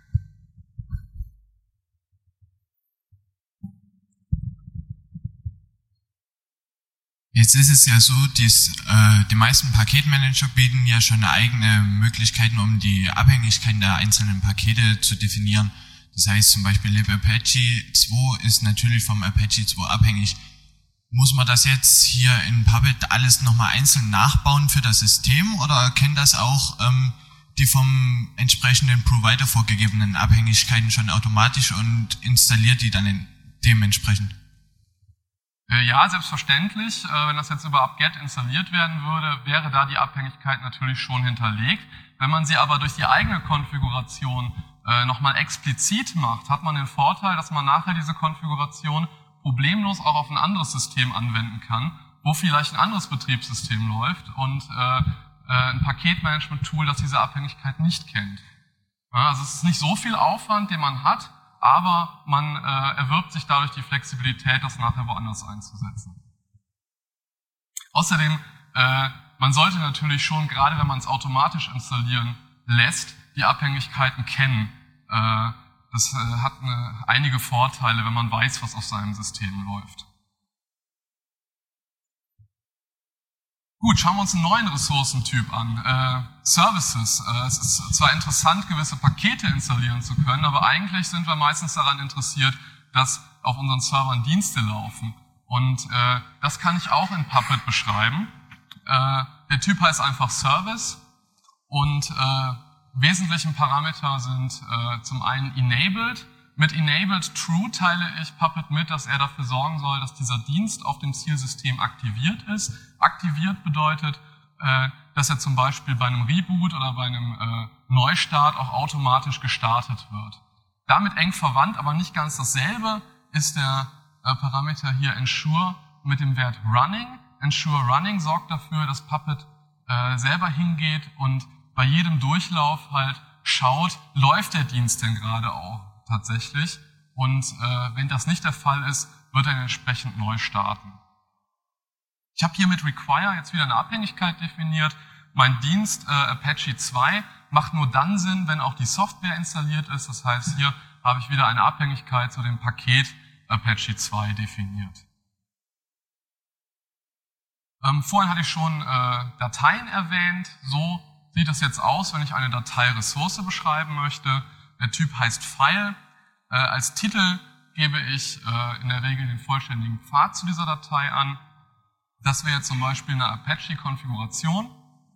Jetzt ist es ja so, dies, äh, die meisten Paketmanager bieten ja schon eigene Möglichkeiten, um die Abhängigkeiten der einzelnen Pakete zu definieren. Das heißt zum Beispiel libapache zwei ist natürlich vom Apache zwei abhängig. Muss man das jetzt hier in Puppet alles nochmal einzeln nachbauen für das System, oder erkennt das auch ähm, die vom entsprechenden Provider vorgegebenen Abhängigkeiten schon automatisch und installiert die dann in, dementsprechend? Ja, selbstverständlich. Wenn das jetzt über apt-get installiert werden würde, wäre da die Abhängigkeit natürlich schon hinterlegt. Wenn man sie aber durch die eigene Konfiguration nochmal explizit macht, hat man den Vorteil, dass man nachher diese Konfiguration problemlos auch auf ein anderes System anwenden kann, wo vielleicht ein anderes Betriebssystem läuft und ein Paketmanagement-Tool, das diese Abhängigkeit nicht kennt. Also es ist nicht so viel Aufwand, den man hat, aber man äh, erwirbt sich dadurch die Flexibilität, das nachher woanders einzusetzen. Außerdem, äh, man sollte natürlich schon, gerade wenn man es automatisch installieren lässt, die Abhängigkeiten kennen. Äh, das äh, hat eine, einige Vorteile, wenn man weiß, was auf seinem System läuft. Gut, schauen wir uns einen neuen Ressourcentyp an. Äh, Services. Äh, es ist zwar interessant, gewisse Pakete installieren zu können, aber eigentlich sind wir meistens daran interessiert, dass auf unseren Servern Dienste laufen. Und äh, das kann ich auch in Puppet beschreiben. Äh, der Typ heißt einfach Service und äh, wesentlichen Parameter sind äh, zum einen enabled. Mit enabled true teile ich Puppet mit, dass er dafür sorgen soll, dass dieser Dienst auf dem Zielsystem aktiviert ist. Aktiviert bedeutet, äh, dass er zum Beispiel bei einem Reboot oder bei einem äh, Neustart auch automatisch gestartet wird. Damit eng verwandt, aber nicht ganz dasselbe, ist der äh, Parameter hier ensure mit dem Wert running. Ensure running sorgt dafür, dass Puppet äh, selber hingeht und bei jedem Durchlauf halt schaut, läuft der Dienst denn gerade auch tatsächlich. Und äh, wenn das nicht der Fall ist, wird er entsprechend neu starten. Ich habe hier mit require jetzt wieder eine Abhängigkeit definiert. Mein Dienst äh, Apache zwei macht nur dann Sinn, wenn auch die Software installiert ist. Das heißt, hier habe ich wieder eine Abhängigkeit zu dem Paket Apache zwei definiert. Ähm, vorhin hatte ich schon äh, Dateien erwähnt. So sieht es jetzt aus, wenn ich eine Dateiressource beschreiben möchte. Der Typ heißt File. Äh, als Titel gebe ich äh, in der Regel den vollständigen Pfad zu dieser Datei an. Das wäre zum Beispiel eine Apache-Konfiguration.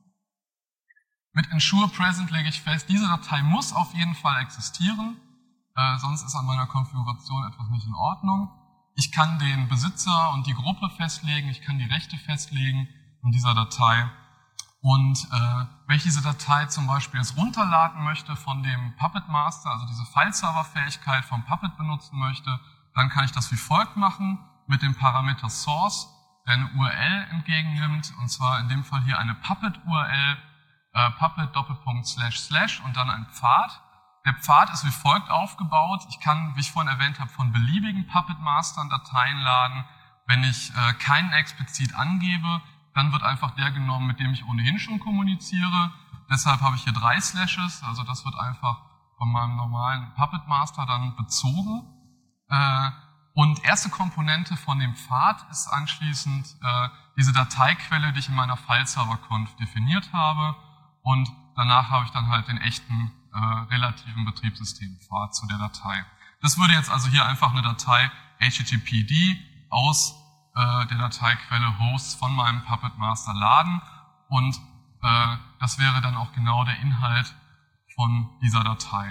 Mit ensure present lege ich fest, diese Datei muss auf jeden Fall existieren, äh, sonst ist an meiner Konfiguration etwas nicht in Ordnung. Ich kann den Besitzer und die Gruppe festlegen, ich kann die Rechte festlegen in dieser Datei. Und äh, wenn ich diese Datei zum Beispiel jetzt runterladen möchte von dem Puppet Master, also diese File-Server-Fähigkeit vom Puppet benutzen möchte, dann kann ich das wie folgt machen mit dem Parameter Source, der eine U R L entgegennimmt, und zwar in dem Fall hier eine Puppet-U R L, äh, Puppet Doppelpunkt slash slash und dann ein Pfad. Der Pfad ist wie folgt aufgebaut. Ich kann, wie ich vorhin erwähnt habe, von beliebigen Puppet Mastern Dateien laden. Wenn ich äh, keinen explizit angebe, dann wird einfach der genommen, mit dem ich ohnehin schon kommuniziere. Deshalb habe ich hier drei Slashes, also das wird einfach von meinem normalen Puppet Master dann bezogen. Äh, und erste Komponente von dem Pfad ist anschließend äh, diese Dateiquelle, die ich in meiner File-Server-Conf definiert habe. Und danach habe ich dann halt den echten äh, relativen Betriebssystempfad zu der Datei. Das würde jetzt also hier einfach eine Datei H T T P D aus der Dateiquelle Hosts von meinem Puppet Master laden und äh, das wäre dann auch genau der Inhalt von dieser Datei.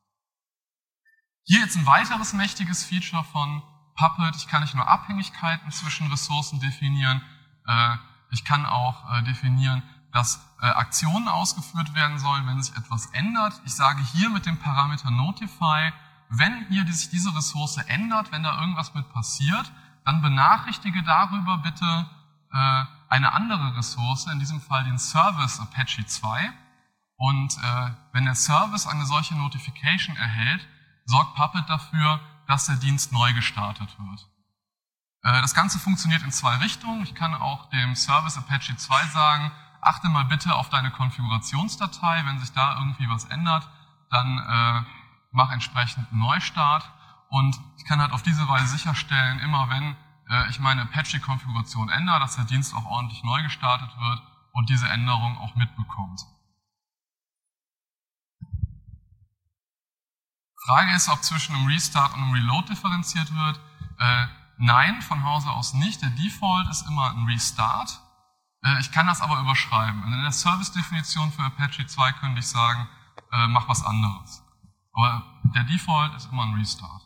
Hier jetzt ein weiteres mächtiges Feature von Puppet. Ich kann nicht nur Abhängigkeiten zwischen Ressourcen definieren, äh, ich kann auch äh, definieren, dass äh, Aktionen ausgeführt werden sollen, wenn sich etwas ändert. Ich sage hier mit dem Parameter Notify, wenn hier die, sich diese Ressource ändert, wenn da irgendwas mit passiert, dann benachrichtige darüber bitte äh, eine andere Ressource, in diesem Fall den Service Apache zwei. Und äh, wenn der Service eine solche Notification erhält, sorgt Puppet dafür, dass der Dienst neu gestartet wird. Äh, das Ganze funktioniert in zwei Richtungen. Ich kann auch dem Service Apache zwei sagen, achte mal bitte auf deine Konfigurationsdatei. Wenn sich da irgendwie was ändert, dann äh, mach entsprechend einen Neustart. Und ich kann halt auf diese Weise sicherstellen, immer wenn äh, ich meine Apache-Konfiguration ändere, dass der Dienst auch ordentlich neu gestartet wird und diese Änderung auch mitbekommt. Frage ist, ob zwischen einem Restart und einem Reload differenziert wird. Äh, nein, von Hause aus nicht. Der Default ist immer ein Restart. Äh, ich kann das aber überschreiben. In der Service-Definition für Apache zwei könnte ich sagen, äh, mach was anderes. Aber der Default ist immer ein Restart.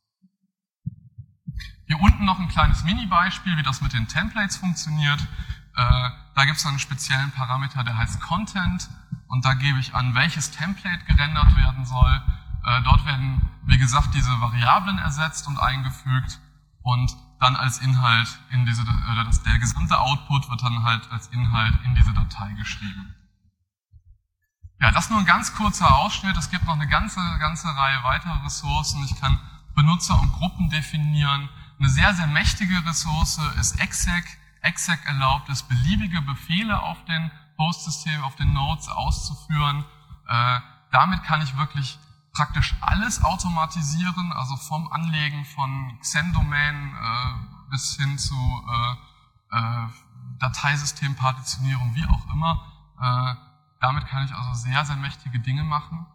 Hier unten noch ein kleines Mini-Beispiel, wie das mit den Templates funktioniert. Äh, da gibt es einen speziellen Parameter, der heißt Content. Und da gebe ich an, welches Template gerendert werden soll. Äh, dort werden, wie gesagt, diese Variablen ersetzt und eingefügt. Und dann als Inhalt in diese, äh, das, der gesamte Output wird dann halt als Inhalt in diese Datei geschrieben. Ja, das nur ein ganz kurzer Ausschnitt. Es gibt noch eine ganze, ganze Reihe weiterer Ressourcen. Ich kann Benutzer und Gruppen definieren. Eine sehr, sehr mächtige Ressource ist exec. Exec erlaubt es, beliebige Befehle auf den Host-System, auf den Nodes auszuführen. Äh, damit kann ich wirklich praktisch alles automatisieren, also vom Anlegen von Xen-Domänen äh, bis hin zu äh, äh, Dateisystempartitionierung, wie auch immer. Äh, damit kann ich also sehr, sehr mächtige Dinge machen.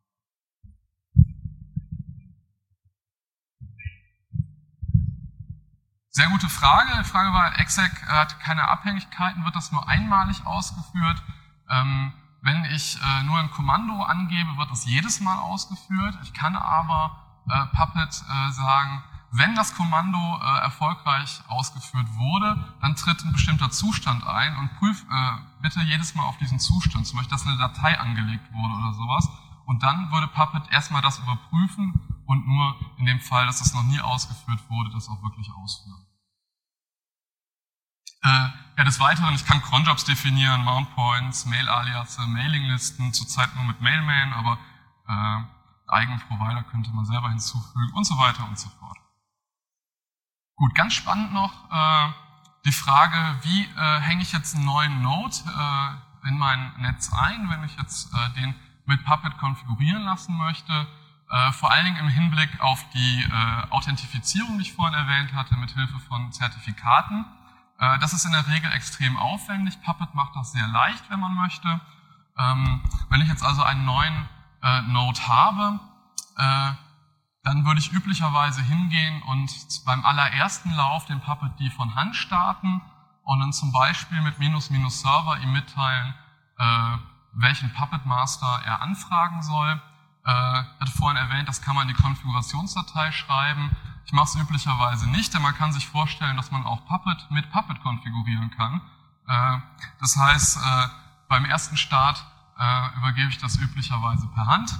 Sehr gute Frage. Die Frage war, exec hat keine Abhängigkeiten, wird das nur einmalig ausgeführt? Ähm, wenn ich äh, nur ein Kommando angebe, wird das jedes Mal ausgeführt. Ich kann aber äh, Puppet äh, sagen, wenn das Kommando äh, erfolgreich ausgeführt wurde, dann tritt ein bestimmter Zustand ein und prüf äh, bitte jedes Mal auf diesen Zustand, zum Beispiel, dass eine Datei angelegt wurde oder sowas. Und dann würde Puppet erstmal das überprüfen und nur in dem Fall, dass das noch nie ausgeführt wurde, das auch wirklich ausführen. Äh, ja, des Weiteren, ich kann Cronjobs definieren, Mountpoints, Mail-Aliasse, Mailinglisten, zurzeit nur mit Mailman, aber äh, eigenen Provider könnte man selber hinzufügen und so weiter und so fort. Gut, ganz spannend noch äh, die Frage, wie äh, hänge ich jetzt einen neuen Node äh, in mein Netz ein, wenn ich jetzt äh, den mit Puppet konfigurieren lassen möchte. Äh, vor allen Dingen im Hinblick auf die äh, Authentifizierung, die ich vorhin erwähnt hatte, mit Hilfe von Zertifikaten. Äh, das ist in der Regel extrem aufwendig. Puppet macht das sehr leicht, wenn man möchte. Ähm, wenn ich jetzt also einen neuen äh, Node habe, äh, dann würde ich üblicherweise hingehen und beim allerersten Lauf den Puppet-D von Hand starten und dann zum Beispiel mit minus minus Server ihm mitteilen, äh, welchen Puppet Master er anfragen soll. Äh, ich hatte vorhin erwähnt, das kann man in die Konfigurationsdatei schreiben. Ich mache es üblicherweise nicht, denn man kann sich vorstellen, dass man auch Puppet mit Puppet konfigurieren kann. Äh, das heißt, äh, beim ersten Start äh, übergebe ich das üblicherweise per Hand.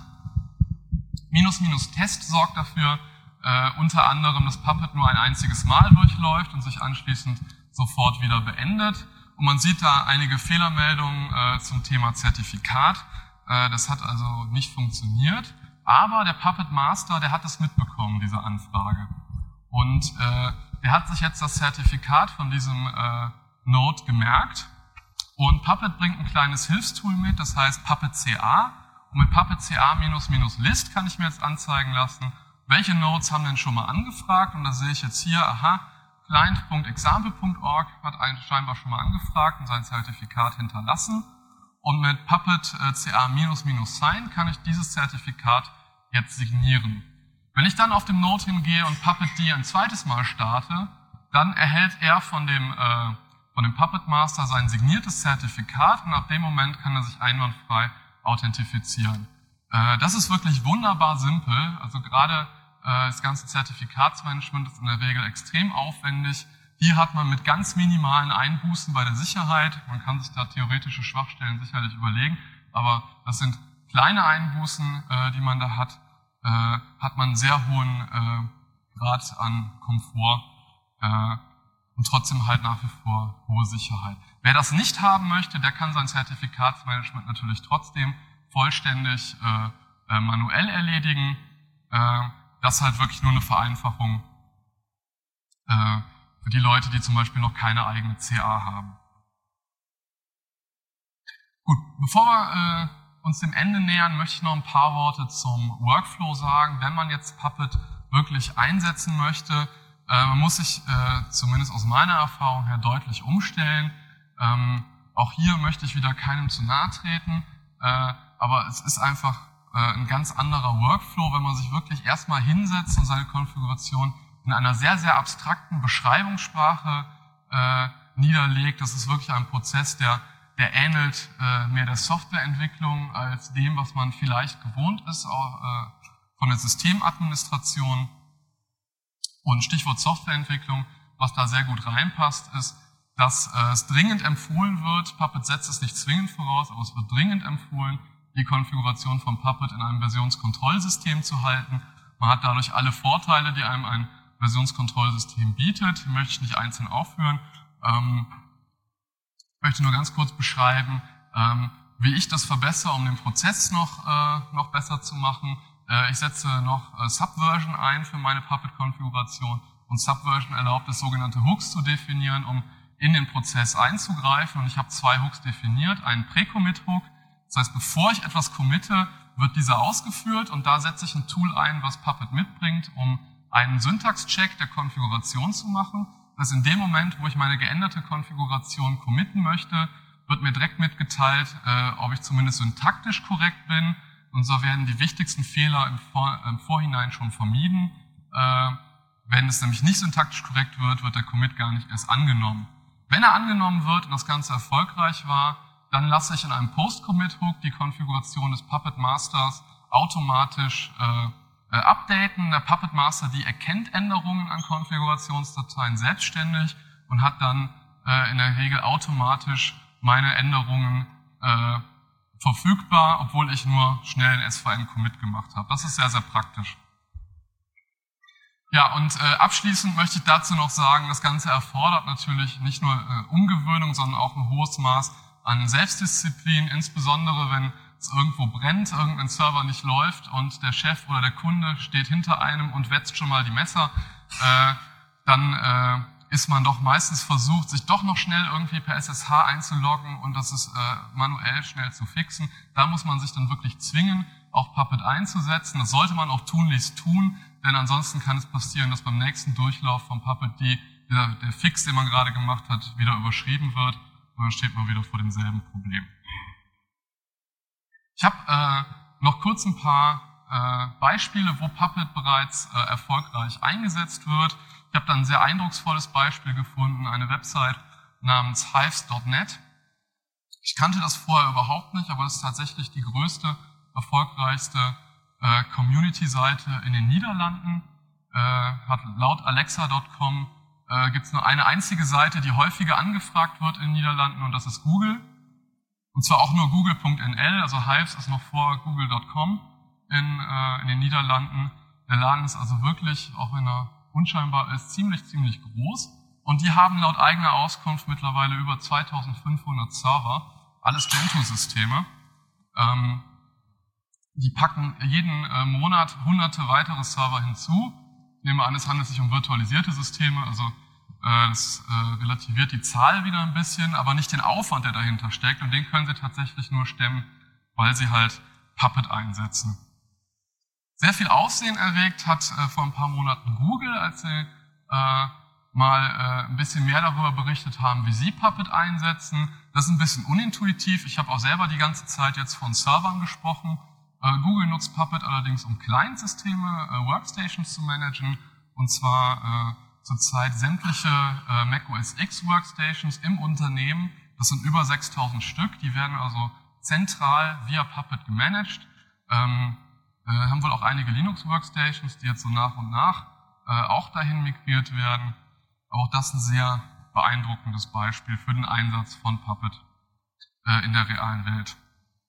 Minus minus Test sorgt dafür äh, unter anderem, dass Puppet nur ein einziges Mal durchläuft und sich anschließend sofort wieder beendet. Und man sieht da einige Fehlermeldungen äh, zum Thema Zertifikat. Äh, das hat also nicht funktioniert. Aber der Puppet Master, der hat es mitbekommen, diese Anfrage. Und äh, der hat sich jetzt das Zertifikat von diesem äh, Node gemerkt. Und Puppet bringt ein kleines Hilfstool mit, das heißt Puppet C A. Und mit Puppet C A minus minus List kann ich mir jetzt anzeigen lassen, welche Nodes haben denn schon mal angefragt. Und da sehe ich jetzt hier, aha, client punkt example punkt org hat einen scheinbar schon mal angefragt und sein Zertifikat hinterlassen. Und mit Puppet äh, C A minus minus sign kann ich dieses Zertifikat jetzt signieren. Wenn ich dann auf dem Node hingehe und Puppet-D ein zweites Mal starte, dann erhält er von dem, äh, von dem Puppet Master sein signiertes Zertifikat und ab dem Moment kann er sich einwandfrei authentifizieren. Äh, das ist wirklich wunderbar simpel. Also gerade äh, das ganze Zertifikatsmanagement ist in der Regel extrem aufwendig. Hier hat man mit ganz minimalen Einbußen bei der Sicherheit, man kann sich da theoretische Schwachstellen sicherlich überlegen, aber das sind kleine Einbußen, äh, die man da hat, äh, hat man einen sehr hohen äh, Grad an Komfort äh, und trotzdem halt nach wie vor hohe Sicherheit. Wer das nicht haben möchte, der kann sein Zertifikatsmanagement natürlich trotzdem vollständig äh, äh, manuell erledigen. Äh, das ist halt wirklich nur eine Vereinfachung äh, für die Leute, die zum Beispiel noch keine eigene C A haben. Gut, bevor wir äh, uns dem Ende nähern, möchte ich noch ein paar Worte zum Workflow sagen. Wenn man jetzt Puppet wirklich einsetzen möchte, äh, man muss sich äh, zumindest aus meiner Erfahrung her deutlich umstellen. Ähm, auch hier möchte ich wieder keinem zu nahe treten, äh, aber es ist einfach äh, ein ganz anderer Workflow, wenn man sich wirklich erstmal hinsetzt und seine Konfiguration in einer sehr, sehr abstrakten Beschreibungssprache äh, niederlegt. Das ist wirklich ein Prozess, der, der ähnelt äh, mehr der Softwareentwicklung als dem, was man vielleicht gewohnt ist, auch, äh, von der Systemadministration. Und Stichwort Softwareentwicklung, was da sehr gut reinpasst, ist, dass äh, es dringend empfohlen wird, Puppet setzt es nicht zwingend voraus, aber es wird dringend empfohlen, die Konfiguration von Puppet in einem Versionskontrollsystem zu halten. Man hat dadurch alle Vorteile, die einem ein Versionskontrollsystem bietet, die möchte ich nicht einzeln aufführen. Ähm, ich möchte nur ganz kurz beschreiben, ähm, wie ich das verbessere, um den Prozess noch, äh, noch besser zu machen. Äh, ich setze noch äh, Subversion ein für meine Puppet-Konfiguration und Subversion erlaubt es, sogenannte Hooks zu definieren, um in den Prozess einzugreifen. Und ich habe zwei Hooks definiert, einen Pre-Commit-Hook, das heißt, bevor ich etwas committe, wird dieser ausgeführt und da setze ich ein Tool ein, was Puppet mitbringt, um einen Syntax-Check der Konfiguration zu machen. Das heißt, in dem Moment, wo ich meine geänderte Konfiguration committen möchte, wird mir direkt mitgeteilt, äh, ob ich zumindest syntaktisch korrekt bin, und so werden die wichtigsten Fehler im, Vor im Vorhinein schon vermieden. Äh, wenn es nämlich nicht syntaktisch korrekt wird, wird der Commit gar nicht erst angenommen. Wenn er angenommen wird und das Ganze erfolgreich war, dann lasse ich in einem Post-Commit-Hook die Konfiguration des Puppet Masters automatisch äh, äh, updaten. Der Puppet Master, die erkennt Änderungen an Konfigurationsdateien selbstständig und hat dann äh, in der Regel automatisch meine Änderungen äh, verfügbar, obwohl ich nur schnell einen S V N-Commit gemacht habe. Das ist sehr, sehr praktisch. Ja, und äh, abschließend möchte ich dazu noch sagen, das Ganze erfordert natürlich nicht nur äh, Umgewöhnung, sondern auch ein hohes Maß an Selbstdisziplin, insbesondere wenn es irgendwo brennt, irgendein Server nicht läuft und der Chef oder der Kunde steht hinter einem und wetzt schon mal die Messer, äh, dann äh, ist man doch meistens versucht, sich doch noch schnell irgendwie per S S H einzuloggen und das ist äh, manuell schnell zu fixen. Da muss man sich dann wirklich zwingen, auch Puppet einzusetzen. Das sollte man auch tunlichst tun, denn ansonsten kann es passieren, dass beim nächsten Durchlauf von Puppet die, der, der Fix, den man gerade gemacht hat, wieder überschrieben wird und dann steht man wieder vor demselben Problem. Ich habe äh, noch kurz ein paar äh, Beispiele, wo Puppet bereits äh, erfolgreich eingesetzt wird. Ich habe da ein sehr eindrucksvolles Beispiel gefunden, eine Website namens hives Punkt net. Ich kannte das vorher überhaupt nicht, aber es ist tatsächlich die größte, erfolgreichste äh, Community-Seite in den Niederlanden. Äh, hat laut Alexa Punkt com äh, gibt es nur eine einzige Seite, die häufiger angefragt wird in den Niederlanden und das ist Google. Und zwar auch nur Google Punkt N L, also Hives ist noch vor Google Punkt com in, äh, in den Niederlanden. Der Laden ist also wirklich, auch wenn er unscheinbar ist, ziemlich, ziemlich groß. Und die haben laut eigener Auskunft mittlerweile über zweitausendfünfhundert Server, alles Gentoo-Systeme. Ähm, die packen jeden äh, Monat hunderte weitere Server hinzu. Ich nehme an, es handelt sich um virtualisierte Systeme, also äh, das äh, relativiert die Zahl wieder ein bisschen, aber nicht den Aufwand, der dahinter steckt. Und den können sie tatsächlich nur stemmen, weil sie halt Puppet einsetzen. Sehr viel Aufsehen erregt hat äh, vor ein paar Monaten Google, als sie äh, mal äh, ein bisschen mehr darüber berichtet haben, wie sie Puppet einsetzen. Das ist ein bisschen unintuitiv. Ich habe auch selber die ganze Zeit jetzt von Servern gesprochen. Äh, Google nutzt Puppet allerdings, um Client-Systeme, äh, Workstations zu managen, und zwar äh, zurzeit sämtliche äh, Mac O S X Workstations im Unternehmen. Das sind über sechstausend Stück. Die werden also zentral via Puppet gemanagt. Ähm, Äh, haben wohl auch einige Linux-Workstations, die jetzt so nach und nach äh, auch dahin migriert werden. Aber auch das ein sehr beeindruckendes Beispiel für den Einsatz von Puppet äh, in der realen Welt.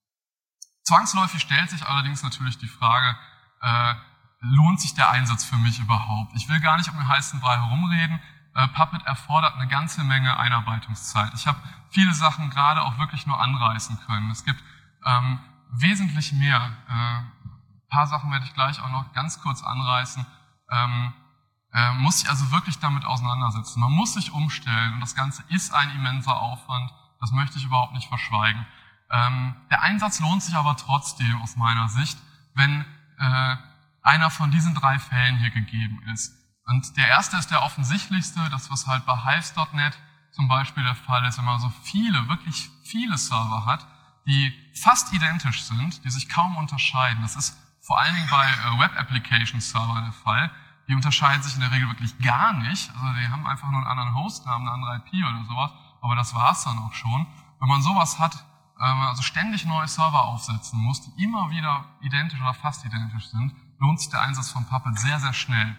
Zwangsläufig stellt sich allerdings natürlich die Frage, äh, lohnt sich der Einsatz für mich überhaupt? Ich will gar nicht um den heißen Brei herumreden. Äh, Puppet erfordert eine ganze Menge Einarbeitungszeit. Ich habe viele Sachen gerade auch wirklich nur anreißen können. Es gibt ähm, wesentlich mehr. Äh, Ein paar Sachen werde ich gleich auch noch ganz kurz anreißen. Ähm, äh, muss sich also wirklich damit auseinandersetzen. Man muss sich umstellen und das Ganze ist ein immenser Aufwand. Das möchte ich überhaupt nicht verschweigen. Ähm, der Einsatz lohnt sich aber trotzdem aus meiner Sicht, wenn äh, einer von diesen drei Fällen hier gegeben ist. Und der erste ist der offensichtlichste, das was halt bei hives Punkt net zum Beispiel der Fall ist, wenn man so viele, wirklich viele Server hat, die fast identisch sind, die sich kaum unterscheiden. Das ist vor allen Dingen bei äh, Web-Application-Servern der Fall. Die unterscheiden sich in der Regel wirklich gar nicht. Also die haben einfach nur einen anderen Hostnamen, eine andere I P oder sowas. Aber das war's dann auch schon. Wenn man sowas hat, ähm, also ständig neue Server aufsetzen muss, die immer wieder identisch oder fast identisch sind, lohnt sich der Einsatz von Puppet sehr, sehr schnell.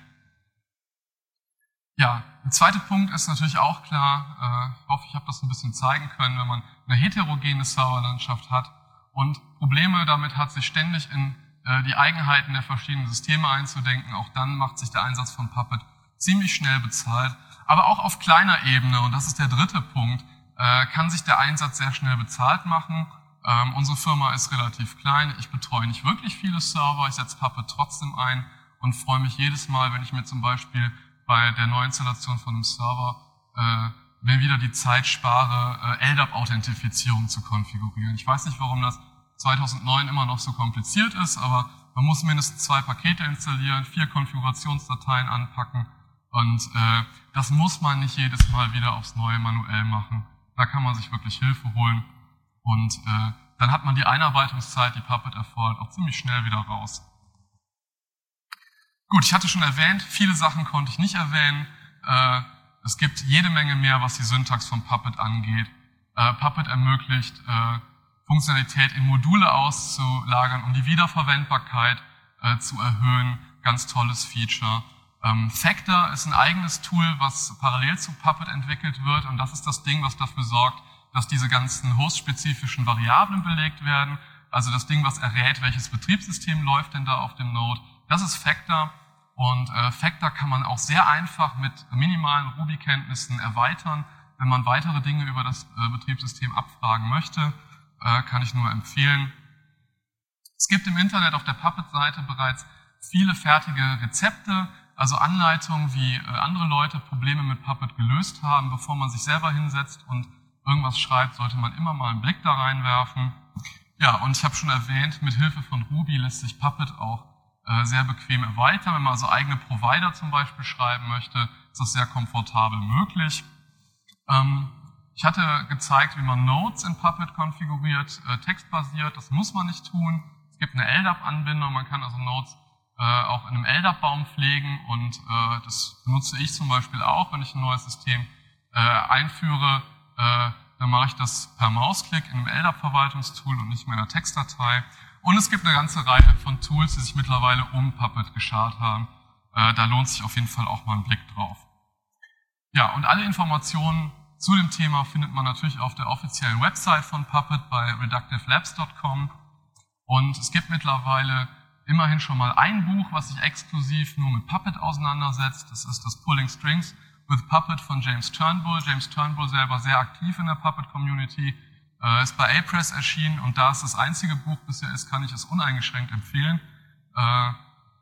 Ja, der zweite Punkt ist natürlich auch klar. Äh, ich hoffe, ich habe das ein bisschen zeigen können, wenn man eine heterogene Serverlandschaft hat und Probleme damit hat, sich ständig in die Eigenheiten der verschiedenen Systeme einzudenken, auch dann macht sich der Einsatz von Puppet ziemlich schnell bezahlt. Aber auch auf kleiner Ebene, und das ist der dritte Punkt, kann sich der Einsatz sehr schnell bezahlt machen. Ähm, unsere Firma ist relativ klein, ich betreue nicht wirklich viele Server, ich setze Puppet trotzdem ein und freue mich jedes Mal, wenn ich mir zum Beispiel bei der Neuinstallation von einem Server äh, mir wieder die Zeit spare, äh, L D A P-Authentifizierung zu konfigurieren. Ich weiß nicht, warum das zweitausendneun immer noch so kompliziert ist, aber man muss mindestens zwei Pakete installieren, vier Konfigurationsdateien anpacken und äh, das muss man nicht jedes Mal wieder aufs Neue manuell machen. Da kann man sich wirklich Hilfe holen und äh, dann hat man die Einarbeitungszeit, die Puppet erfordert, auch ziemlich schnell wieder raus. Gut, ich hatte schon erwähnt, viele Sachen konnte ich nicht erwähnen. Äh, es gibt jede Menge mehr, was die Syntax von Puppet angeht. Äh, Puppet ermöglicht, äh, Funktionalität in Module auszulagern, um die Wiederverwendbarkeit äh, zu erhöhen. Ganz tolles Feature. Ähm, Factor ist ein eigenes Tool, was parallel zu Puppet entwickelt wird und das ist das Ding, was dafür sorgt, dass diese ganzen hostspezifischen Variablen belegt werden. Also das Ding, was errät, welches Betriebssystem läuft denn da auf dem Node. Das ist Factor und äh, Factor kann man auch sehr einfach mit minimalen Ruby-Kenntnissen erweitern. Wenn man weitere Dinge über das äh, Betriebssystem abfragen möchte, äh, kann ich nur empfehlen. Es gibt im Internet auf der Puppet-Seite bereits viele fertige Rezepte, also Anleitungen, wie äh, andere Leute Probleme mit Puppet gelöst haben. Bevor man sich selber hinsetzt und irgendwas schreibt, sollte man immer mal einen Blick da reinwerfen. Ja, und ich habe schon erwähnt, mit Hilfe von Ruby lässt sich Puppet auch äh, sehr bequem erweitern. Wenn man also eigene Provider zum Beispiel schreiben möchte, ist das sehr komfortabel möglich. Ähm, ich hatte gezeigt, wie man Nodes in Puppet konfiguriert, äh, textbasiert. Das muss man nicht tun. Es gibt eine L D A P-Anbindung, man kann also Nodes äh, auch in einem L D A P-Baum pflegen und äh, das benutze ich zum Beispiel auch, wenn ich ein neues System äh, einführe. Äh, dann mache ich das per Mausklick in einem L D A P-Verwaltungstool und nicht mehr in einer Textdatei. Und es gibt eine ganze Reihe von Tools, die sich mittlerweile um Puppet geschart haben. Äh, da lohnt sich auf jeden Fall auch mal ein Blick drauf. Ja, und alle Informationen zu dem Thema findet man natürlich auf der offiziellen Website von Puppet bei reductive labs dot com. Und es gibt mittlerweile immerhin schon mal ein Buch, was sich exklusiv nur mit Puppet auseinandersetzt. Das ist das Pulling Strings with Puppet von James Turnbull. James Turnbull selber sehr aktiv in der Puppet-Community, äh, ist bei A-Press erschienen und da es das einzige Buch bisher ist, kann ich es uneingeschränkt empfehlen. Äh,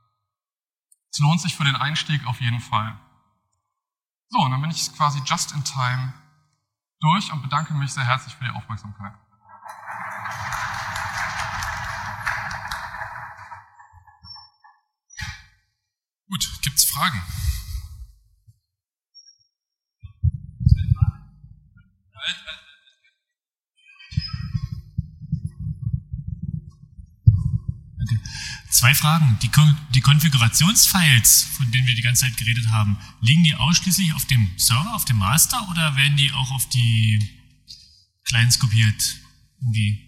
es lohnt sich für den Einstieg auf jeden Fall. So, und dann bin ich quasi just in time durch und bedanke mich sehr herzlich für die Aufmerksamkeit. Gut, gibt's Fragen? Okay. Zwei Fragen. Die, Kon die Konfigurationsfiles, von denen wir die ganze Zeit geredet haben, liegen die ausschließlich auf dem Server, auf dem Master oder werden die auch auf die Clients kopiert? Irgendwie?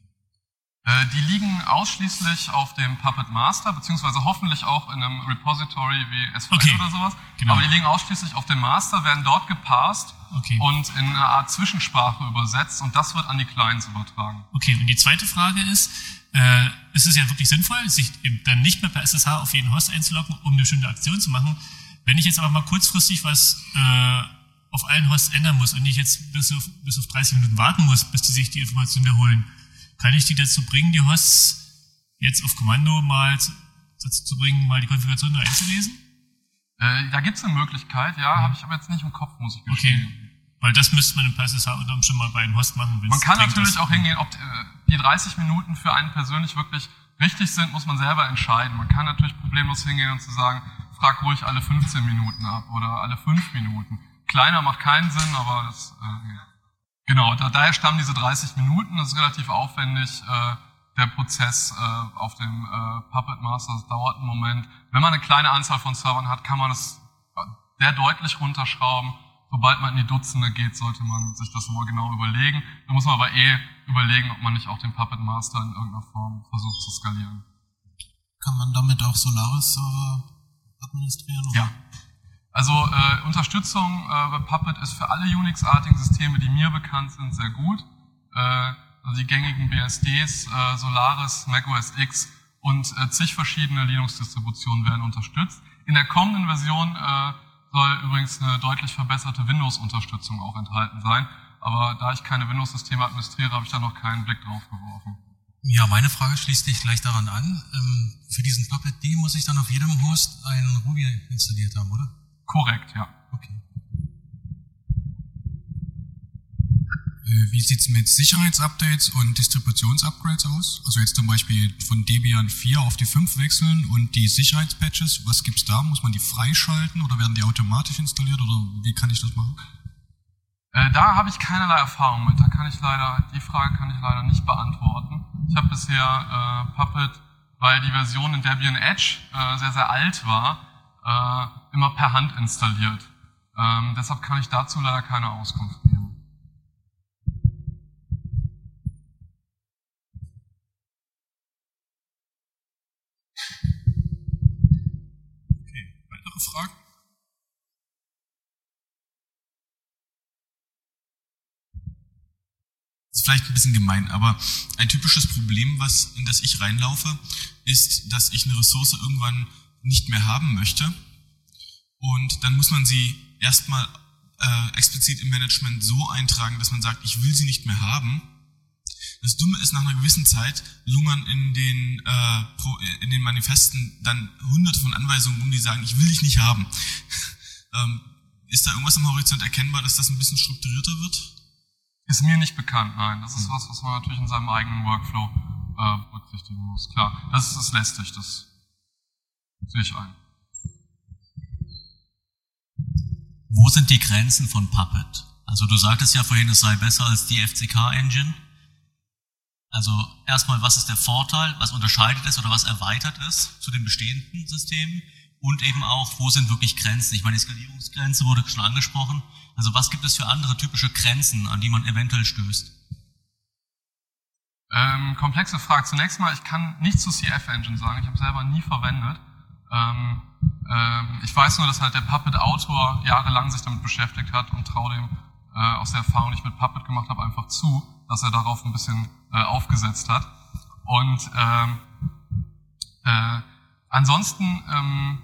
Äh, die liegen ausschließlich auf dem Puppet Master, beziehungsweise hoffentlich auch in einem Repository wie S V N okay. oder sowas. Genau. Aber die liegen ausschließlich auf dem Master, werden dort geparsed okay. und in eine Art Zwischensprache übersetzt und das wird an die Clients übertragen. Okay, und die zweite Frage ist, äh, ist es ja wirklich sinnvoll, sich dann nicht mehr per S S H auf jeden Host einzuloggen, um eine bestimmte Aktion zu machen. Wenn ich jetzt aber mal kurzfristig was äh, auf allen Hosts ändern muss und ich jetzt bis auf, bis auf dreißig Minuten warten muss, bis die sich die Information wiederholen, kann ich die dazu bringen, die Hosts jetzt auf Kommando mal zu, dazu zu bringen, mal die Konfiguration da einzulesen? Äh, da gibt es eine Möglichkeit, ja, mhm. habe ich aber jetzt nicht im Kopf, muss ich gestehen. Okay. Weil das müsste man im P S S H unter Umständen mal bei einem Host machen. Man kann natürlich auch hingehen, ob die dreißig Minuten für einen persönlich wirklich richtig sind, muss man selber entscheiden. Man kann natürlich problemlos hingehen und zu sagen, frag ruhig alle fünfzehn Minuten ab oder alle fünf Minuten. Kleiner macht keinen Sinn, aber das, äh, genau, da, daher stammen diese dreißig Minuten, das ist relativ aufwendig, äh, der Prozess äh, auf dem äh, Puppet Master, das dauert einen Moment. Wenn man eine kleine Anzahl von Servern hat, kann man das sehr deutlich runterschrauben. Sobald man in die Dutzende geht, sollte man sich das nochmal genau überlegen. Da muss man aber eh überlegen, ob man nicht auch den Puppet Master in irgendeiner Form versucht zu skalieren. Kann man damit auch Solaris-Server administrieren? Oder? Ja. Also äh, Unterstützung äh, bei Puppet ist für alle Unix-artigen Systeme, die mir bekannt sind, sehr gut. Äh, also die gängigen B S Ds, äh, Solaris, macOS X und äh, zig verschiedene Linux-Distributionen werden unterstützt. In der kommenden Version äh, soll übrigens eine deutlich verbesserte Windows-Unterstützung auch enthalten sein. Aber da ich keine Windows-Systeme administriere, habe ich da noch keinen Blick drauf geworfen. Ja, meine Frage schließt sich gleich daran an. Ähm, für diesen Puppet-D muss ich dann auf jedem Host einen Ruby installiert haben, oder? Korrekt, ja. Okay. Wie sieht's mit Sicherheitsupdates und Distributionsupgrades aus? Also jetzt zum Beispiel von Debian vier auf die fünf wechseln und die Sicherheitspatches, was gibt's da? Muss man die freischalten oder werden die automatisch installiert oder wie kann ich das machen? Äh, da habe ich keinerlei Erfahrung mit. Da kann ich leider, die Frage kann ich leider nicht beantworten. Ich habe bisher äh, Puppet, weil die Version in Debian Edge äh, sehr, sehr alt war, äh, immer per Hand installiert. Ähm, deshalb kann ich dazu leider keine Auskunft geben. Fragen? Das ist vielleicht ein bisschen gemein, aber ein typisches Problem, was, in das ich reinlaufe, ist, dass ich eine Ressource irgendwann nicht mehr haben möchte und dann muss man sie erstmal äh, explizit im Management so eintragen, dass man sagt, ich will sie nicht mehr haben. Das Dumme ist, nach einer gewissen Zeit lungern in den, äh, in den Manifesten dann hunderte von Anweisungen um, die sagen, ich will dich nicht haben. ähm, ist da irgendwas am Horizont erkennbar, dass das ein bisschen strukturierter wird? Ist mir nicht bekannt, nein. Das ist was, was man natürlich in seinem eigenen Workflow äh, berücksichtigen muss. Klar, das ist lästig, das sehe ich ein. Wo sind die Grenzen von Puppet? Also du sagtest ja vorhin, es sei besser als die F C K-Engine. Also erstmal, was ist der Vorteil, was unterscheidet es oder was erweitert es zu den bestehenden Systemen und eben auch, wo sind wirklich Grenzen? Ich meine, die Skalierungsgrenze wurde schon angesprochen. Also was gibt es für andere typische Grenzen, an die man eventuell stößt? Ähm, komplexe Frage. Zunächst mal, ich kann nichts zu C F-Engine sagen. Ich habe selber nie verwendet. Ähm, ähm, ich weiß nur, dass halt der Puppet-Autor jahrelang sich damit beschäftigt hat und traue dem äh, aus der Erfahrung, die ich mit Puppet gemacht habe, einfach zu, dass er darauf ein bisschen äh, aufgesetzt hat. Und ähm, äh, ansonsten ähm,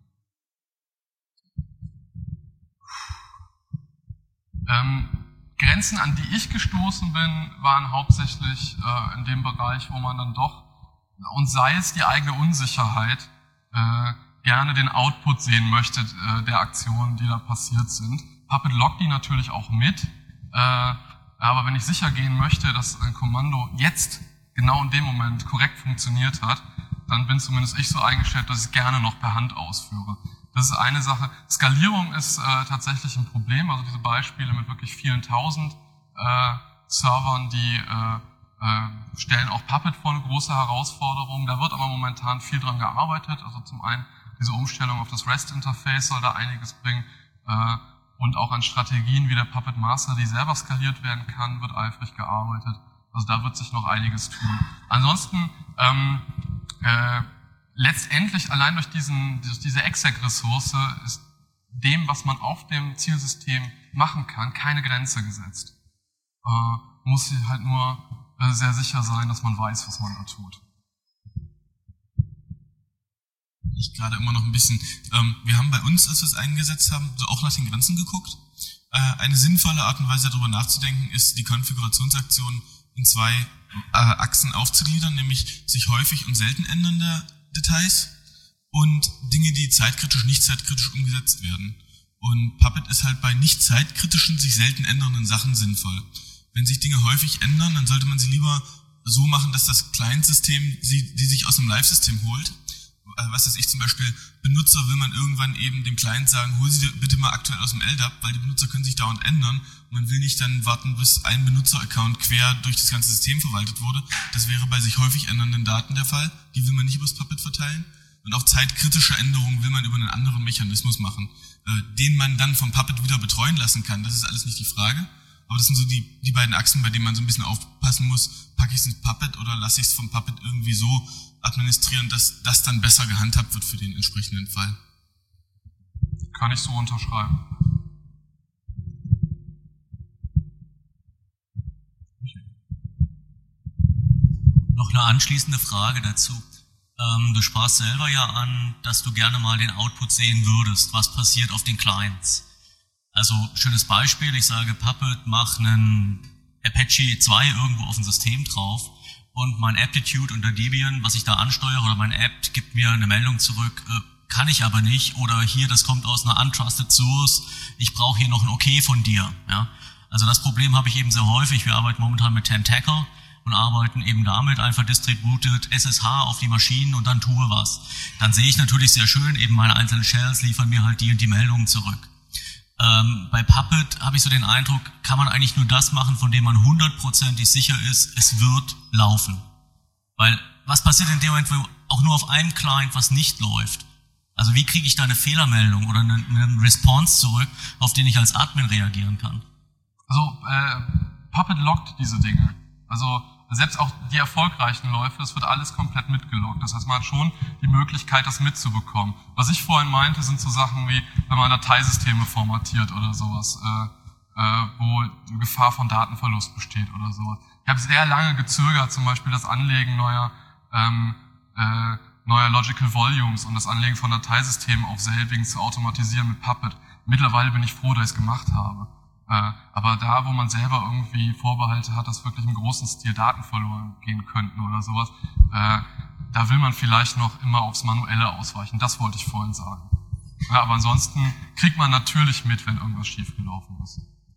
ähm, Grenzen, an die ich gestoßen bin, waren hauptsächlich äh, in dem Bereich, wo man dann doch, und sei es die eigene Unsicherheit, äh, gerne den Output sehen möchte äh, der Aktionen, die da passiert sind. Puppet loggt die natürlich auch mit, äh, aber wenn ich sicher gehen möchte, dass ein Kommando jetzt genau in dem Moment korrekt funktioniert hat, dann bin zumindest ich so eingestellt, dass ich es gerne noch per Hand ausführe. Das ist eine Sache. Skalierung ist äh, tatsächlich ein Problem, also diese Beispiele mit wirklich vielen tausend äh, Servern, die äh, äh, stellen auch Puppet vor eine große Herausforderung. Da wird aber momentan viel dran gearbeitet. Also zum einen diese Umstellung auf das REST-Interface soll da einiges bringen äh, und auch an Strategien wie der Puppet Master, die selber skaliert werden kann, wird eifrig gearbeitet. Also da wird sich noch einiges tun. Ansonsten ähm, äh, letztendlich allein durch, diesen, durch diese Exec-Ressource ist dem, was man auf dem Zielsystem machen kann, keine Grenze gesetzt. Äh, muss sich halt nur äh, sehr sicher sein, dass man weiß, was man da tut. Ich gerade immer noch ein bisschen, ähm, wir haben bei uns, als wir es eingesetzt haben, so auch nach den Grenzen geguckt. Äh, eine sinnvolle Art und Weise darüber nachzudenken ist, die Konfigurationsaktionen in zwei äh, Achsen aufzugliedern, nämlich sich häufig und selten ändernde Details und Dinge, die zeitkritisch, nicht zeitkritisch umgesetzt werden. Und Puppet ist halt bei nicht zeitkritischen, sich selten ändernden Sachen sinnvoll. Wenn sich Dinge häufig ändern, dann sollte man sie lieber so machen, dass das Client-System sie, die sich aus dem Live-System holt. Was weiß ich, zum Beispiel Benutzer will man irgendwann eben dem Client sagen, hol sie bitte mal aktuell aus dem L D A P, weil die Benutzer können sich dauernd ändern. Man will nicht dann warten, bis ein Benutzer-Account quer durch das ganze System verwaltet wurde. Das wäre bei sich häufig ändernden Daten der Fall. Die will man nicht übers Puppet verteilen. Und auch zeitkritische Änderungen will man über einen anderen Mechanismus machen, äh, den man dann vom Puppet wieder betreuen lassen kann. Das ist alles nicht die Frage. Aber das sind so die, die beiden Achsen, bei denen man so ein bisschen aufpassen muss. Packe ich es ins Puppet oder lasse ich es vom Puppet irgendwie so administrieren, dass das dann besser gehandhabt wird für den entsprechenden Fall. Kann ich so unterschreiben. Noch eine anschließende Frage dazu. Ähm, du sprachst selber ja an, dass du gerne mal den Output sehen würdest. Was passiert auf den Clients? Also, schönes Beispiel. Ich sage, Puppet, mach einen Apache zwei irgendwo auf dem System drauf. Und mein Aptitude unter Debian, was ich da ansteuere, oder mein Apt gibt mir eine Meldung zurück, äh, kann ich aber nicht, oder hier, das kommt aus einer untrusted source, ich brauche hier noch ein Okay von dir. Ja? Also das Problem habe ich eben sehr häufig. Wir arbeiten momentan mit Tentacle und arbeiten eben damit einfach distributed S S H auf die Maschinen und dann tue was. Dann sehe ich natürlich sehr schön, eben meine einzelnen Shells liefern mir halt die und die Meldungen zurück. Ähm, bei Puppet habe ich so den Eindruck, kann man eigentlich nur das machen, von dem man hundertprozentig sicher ist, es wird laufen. Weil was passiert in dem Moment, wo auch nur auf einem Client was nicht läuft? Also wie kriege ich da eine Fehlermeldung oder eine, eine Response zurück, auf den ich als Admin reagieren kann? Also äh, Puppet loggt diese Dinge. Also selbst auch die erfolgreichen Läufe, das wird alles komplett mitgeloggt. Das heißt, man hat schon die Möglichkeit, das mitzubekommen. Was ich vorhin meinte, sind so Sachen wie, wenn man Dateisysteme formatiert oder sowas, äh, äh, wo Gefahr von Datenverlust besteht oder sowas. Ich habe sehr lange gezögert, zum Beispiel das Anlegen neuer, ähm, äh, neuer Logical Volumes und das Anlegen von Dateisystemen auf selbigen zu automatisieren mit Puppet. Mittlerweile bin ich froh, dass ich es gemacht habe. Äh, aber da, wo man selber irgendwie Vorbehalte hat, dass wirklich im großen Stil Daten verloren gehen könnten oder sowas, äh, da will man vielleicht noch immer aufs Manuelle ausweichen. Das wollte ich vorhin sagen. Ja, aber ansonsten kriegt man natürlich mit, wenn irgendwas schiefgelaufen ist.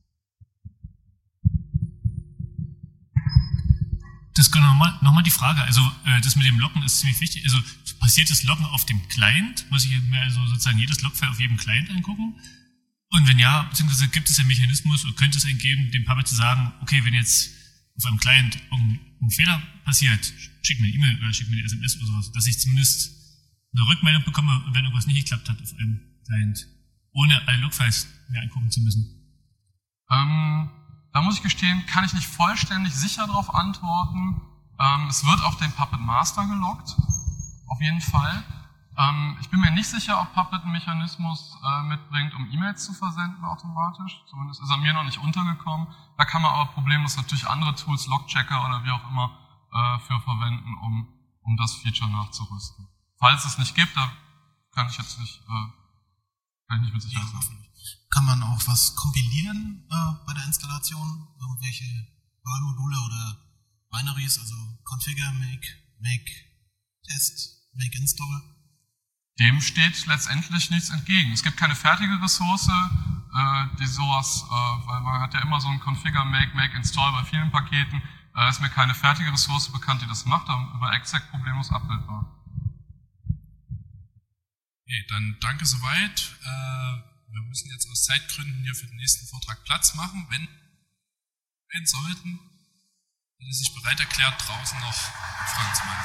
Das genau nochmal noch mal die Frage, also äh, das mit dem Loggen ist ziemlich wichtig. Also passiert das Loggen auf dem Client? Muss ich mir also sozusagen jedes Logfile auf jedem Client angucken? Und wenn ja, beziehungsweise gibt es einen Mechanismus oder könnte es einen geben, dem Puppet zu sagen, okay, wenn jetzt auf einem Client irgendein Fehler passiert, schick mir eine E-Mail oder schick mir eine S M S oder sowas, dass ich zumindest eine Rückmeldung bekomme, wenn irgendwas nicht geklappt hat auf einem Client, ohne alle Logfiles mir angucken zu müssen. Ähm, da muss ich gestehen, kann ich nicht vollständig sicher darauf antworten. Ähm, es wird auf den Puppet Master geloggt, auf jeden Fall. Ähm, ich bin mir nicht sicher, ob Puppet einen Mechanismus äh, mitbringt, um E-Mails zu versenden automatisch. Zumindest ist er mir noch nicht untergekommen. Da kann man aber problemlos natürlich andere Tools, Logchecker oder wie auch immer, äh, für verwenden, um, um das Feature nachzurüsten. Falls es nicht gibt, da kann ich jetzt nicht, äh, kann ich nicht mit Sicherheit sagen. Kann man auch was kompilieren äh, bei der Installation? Irgendwelche Perl-Module oder Binaries, also Configure, Make, Make, Test, Make, Install? Dem steht letztendlich nichts entgegen. Es gibt keine fertige Ressource, äh, die sowas, äh, weil man hat ja immer so ein Configure, Make, Make, Install bei vielen Paketen. Da äh, ist mir keine fertige Ressource bekannt, die das macht, aber über exec problemlos abbildbar. Okay, dann danke soweit. Äh, wir müssen jetzt aus Zeitgründen hier für den nächsten Vortrag Platz machen. Wenn wir sollten, wenn Sie sich bereit erklärt, draußen noch Fragen zu beantworten.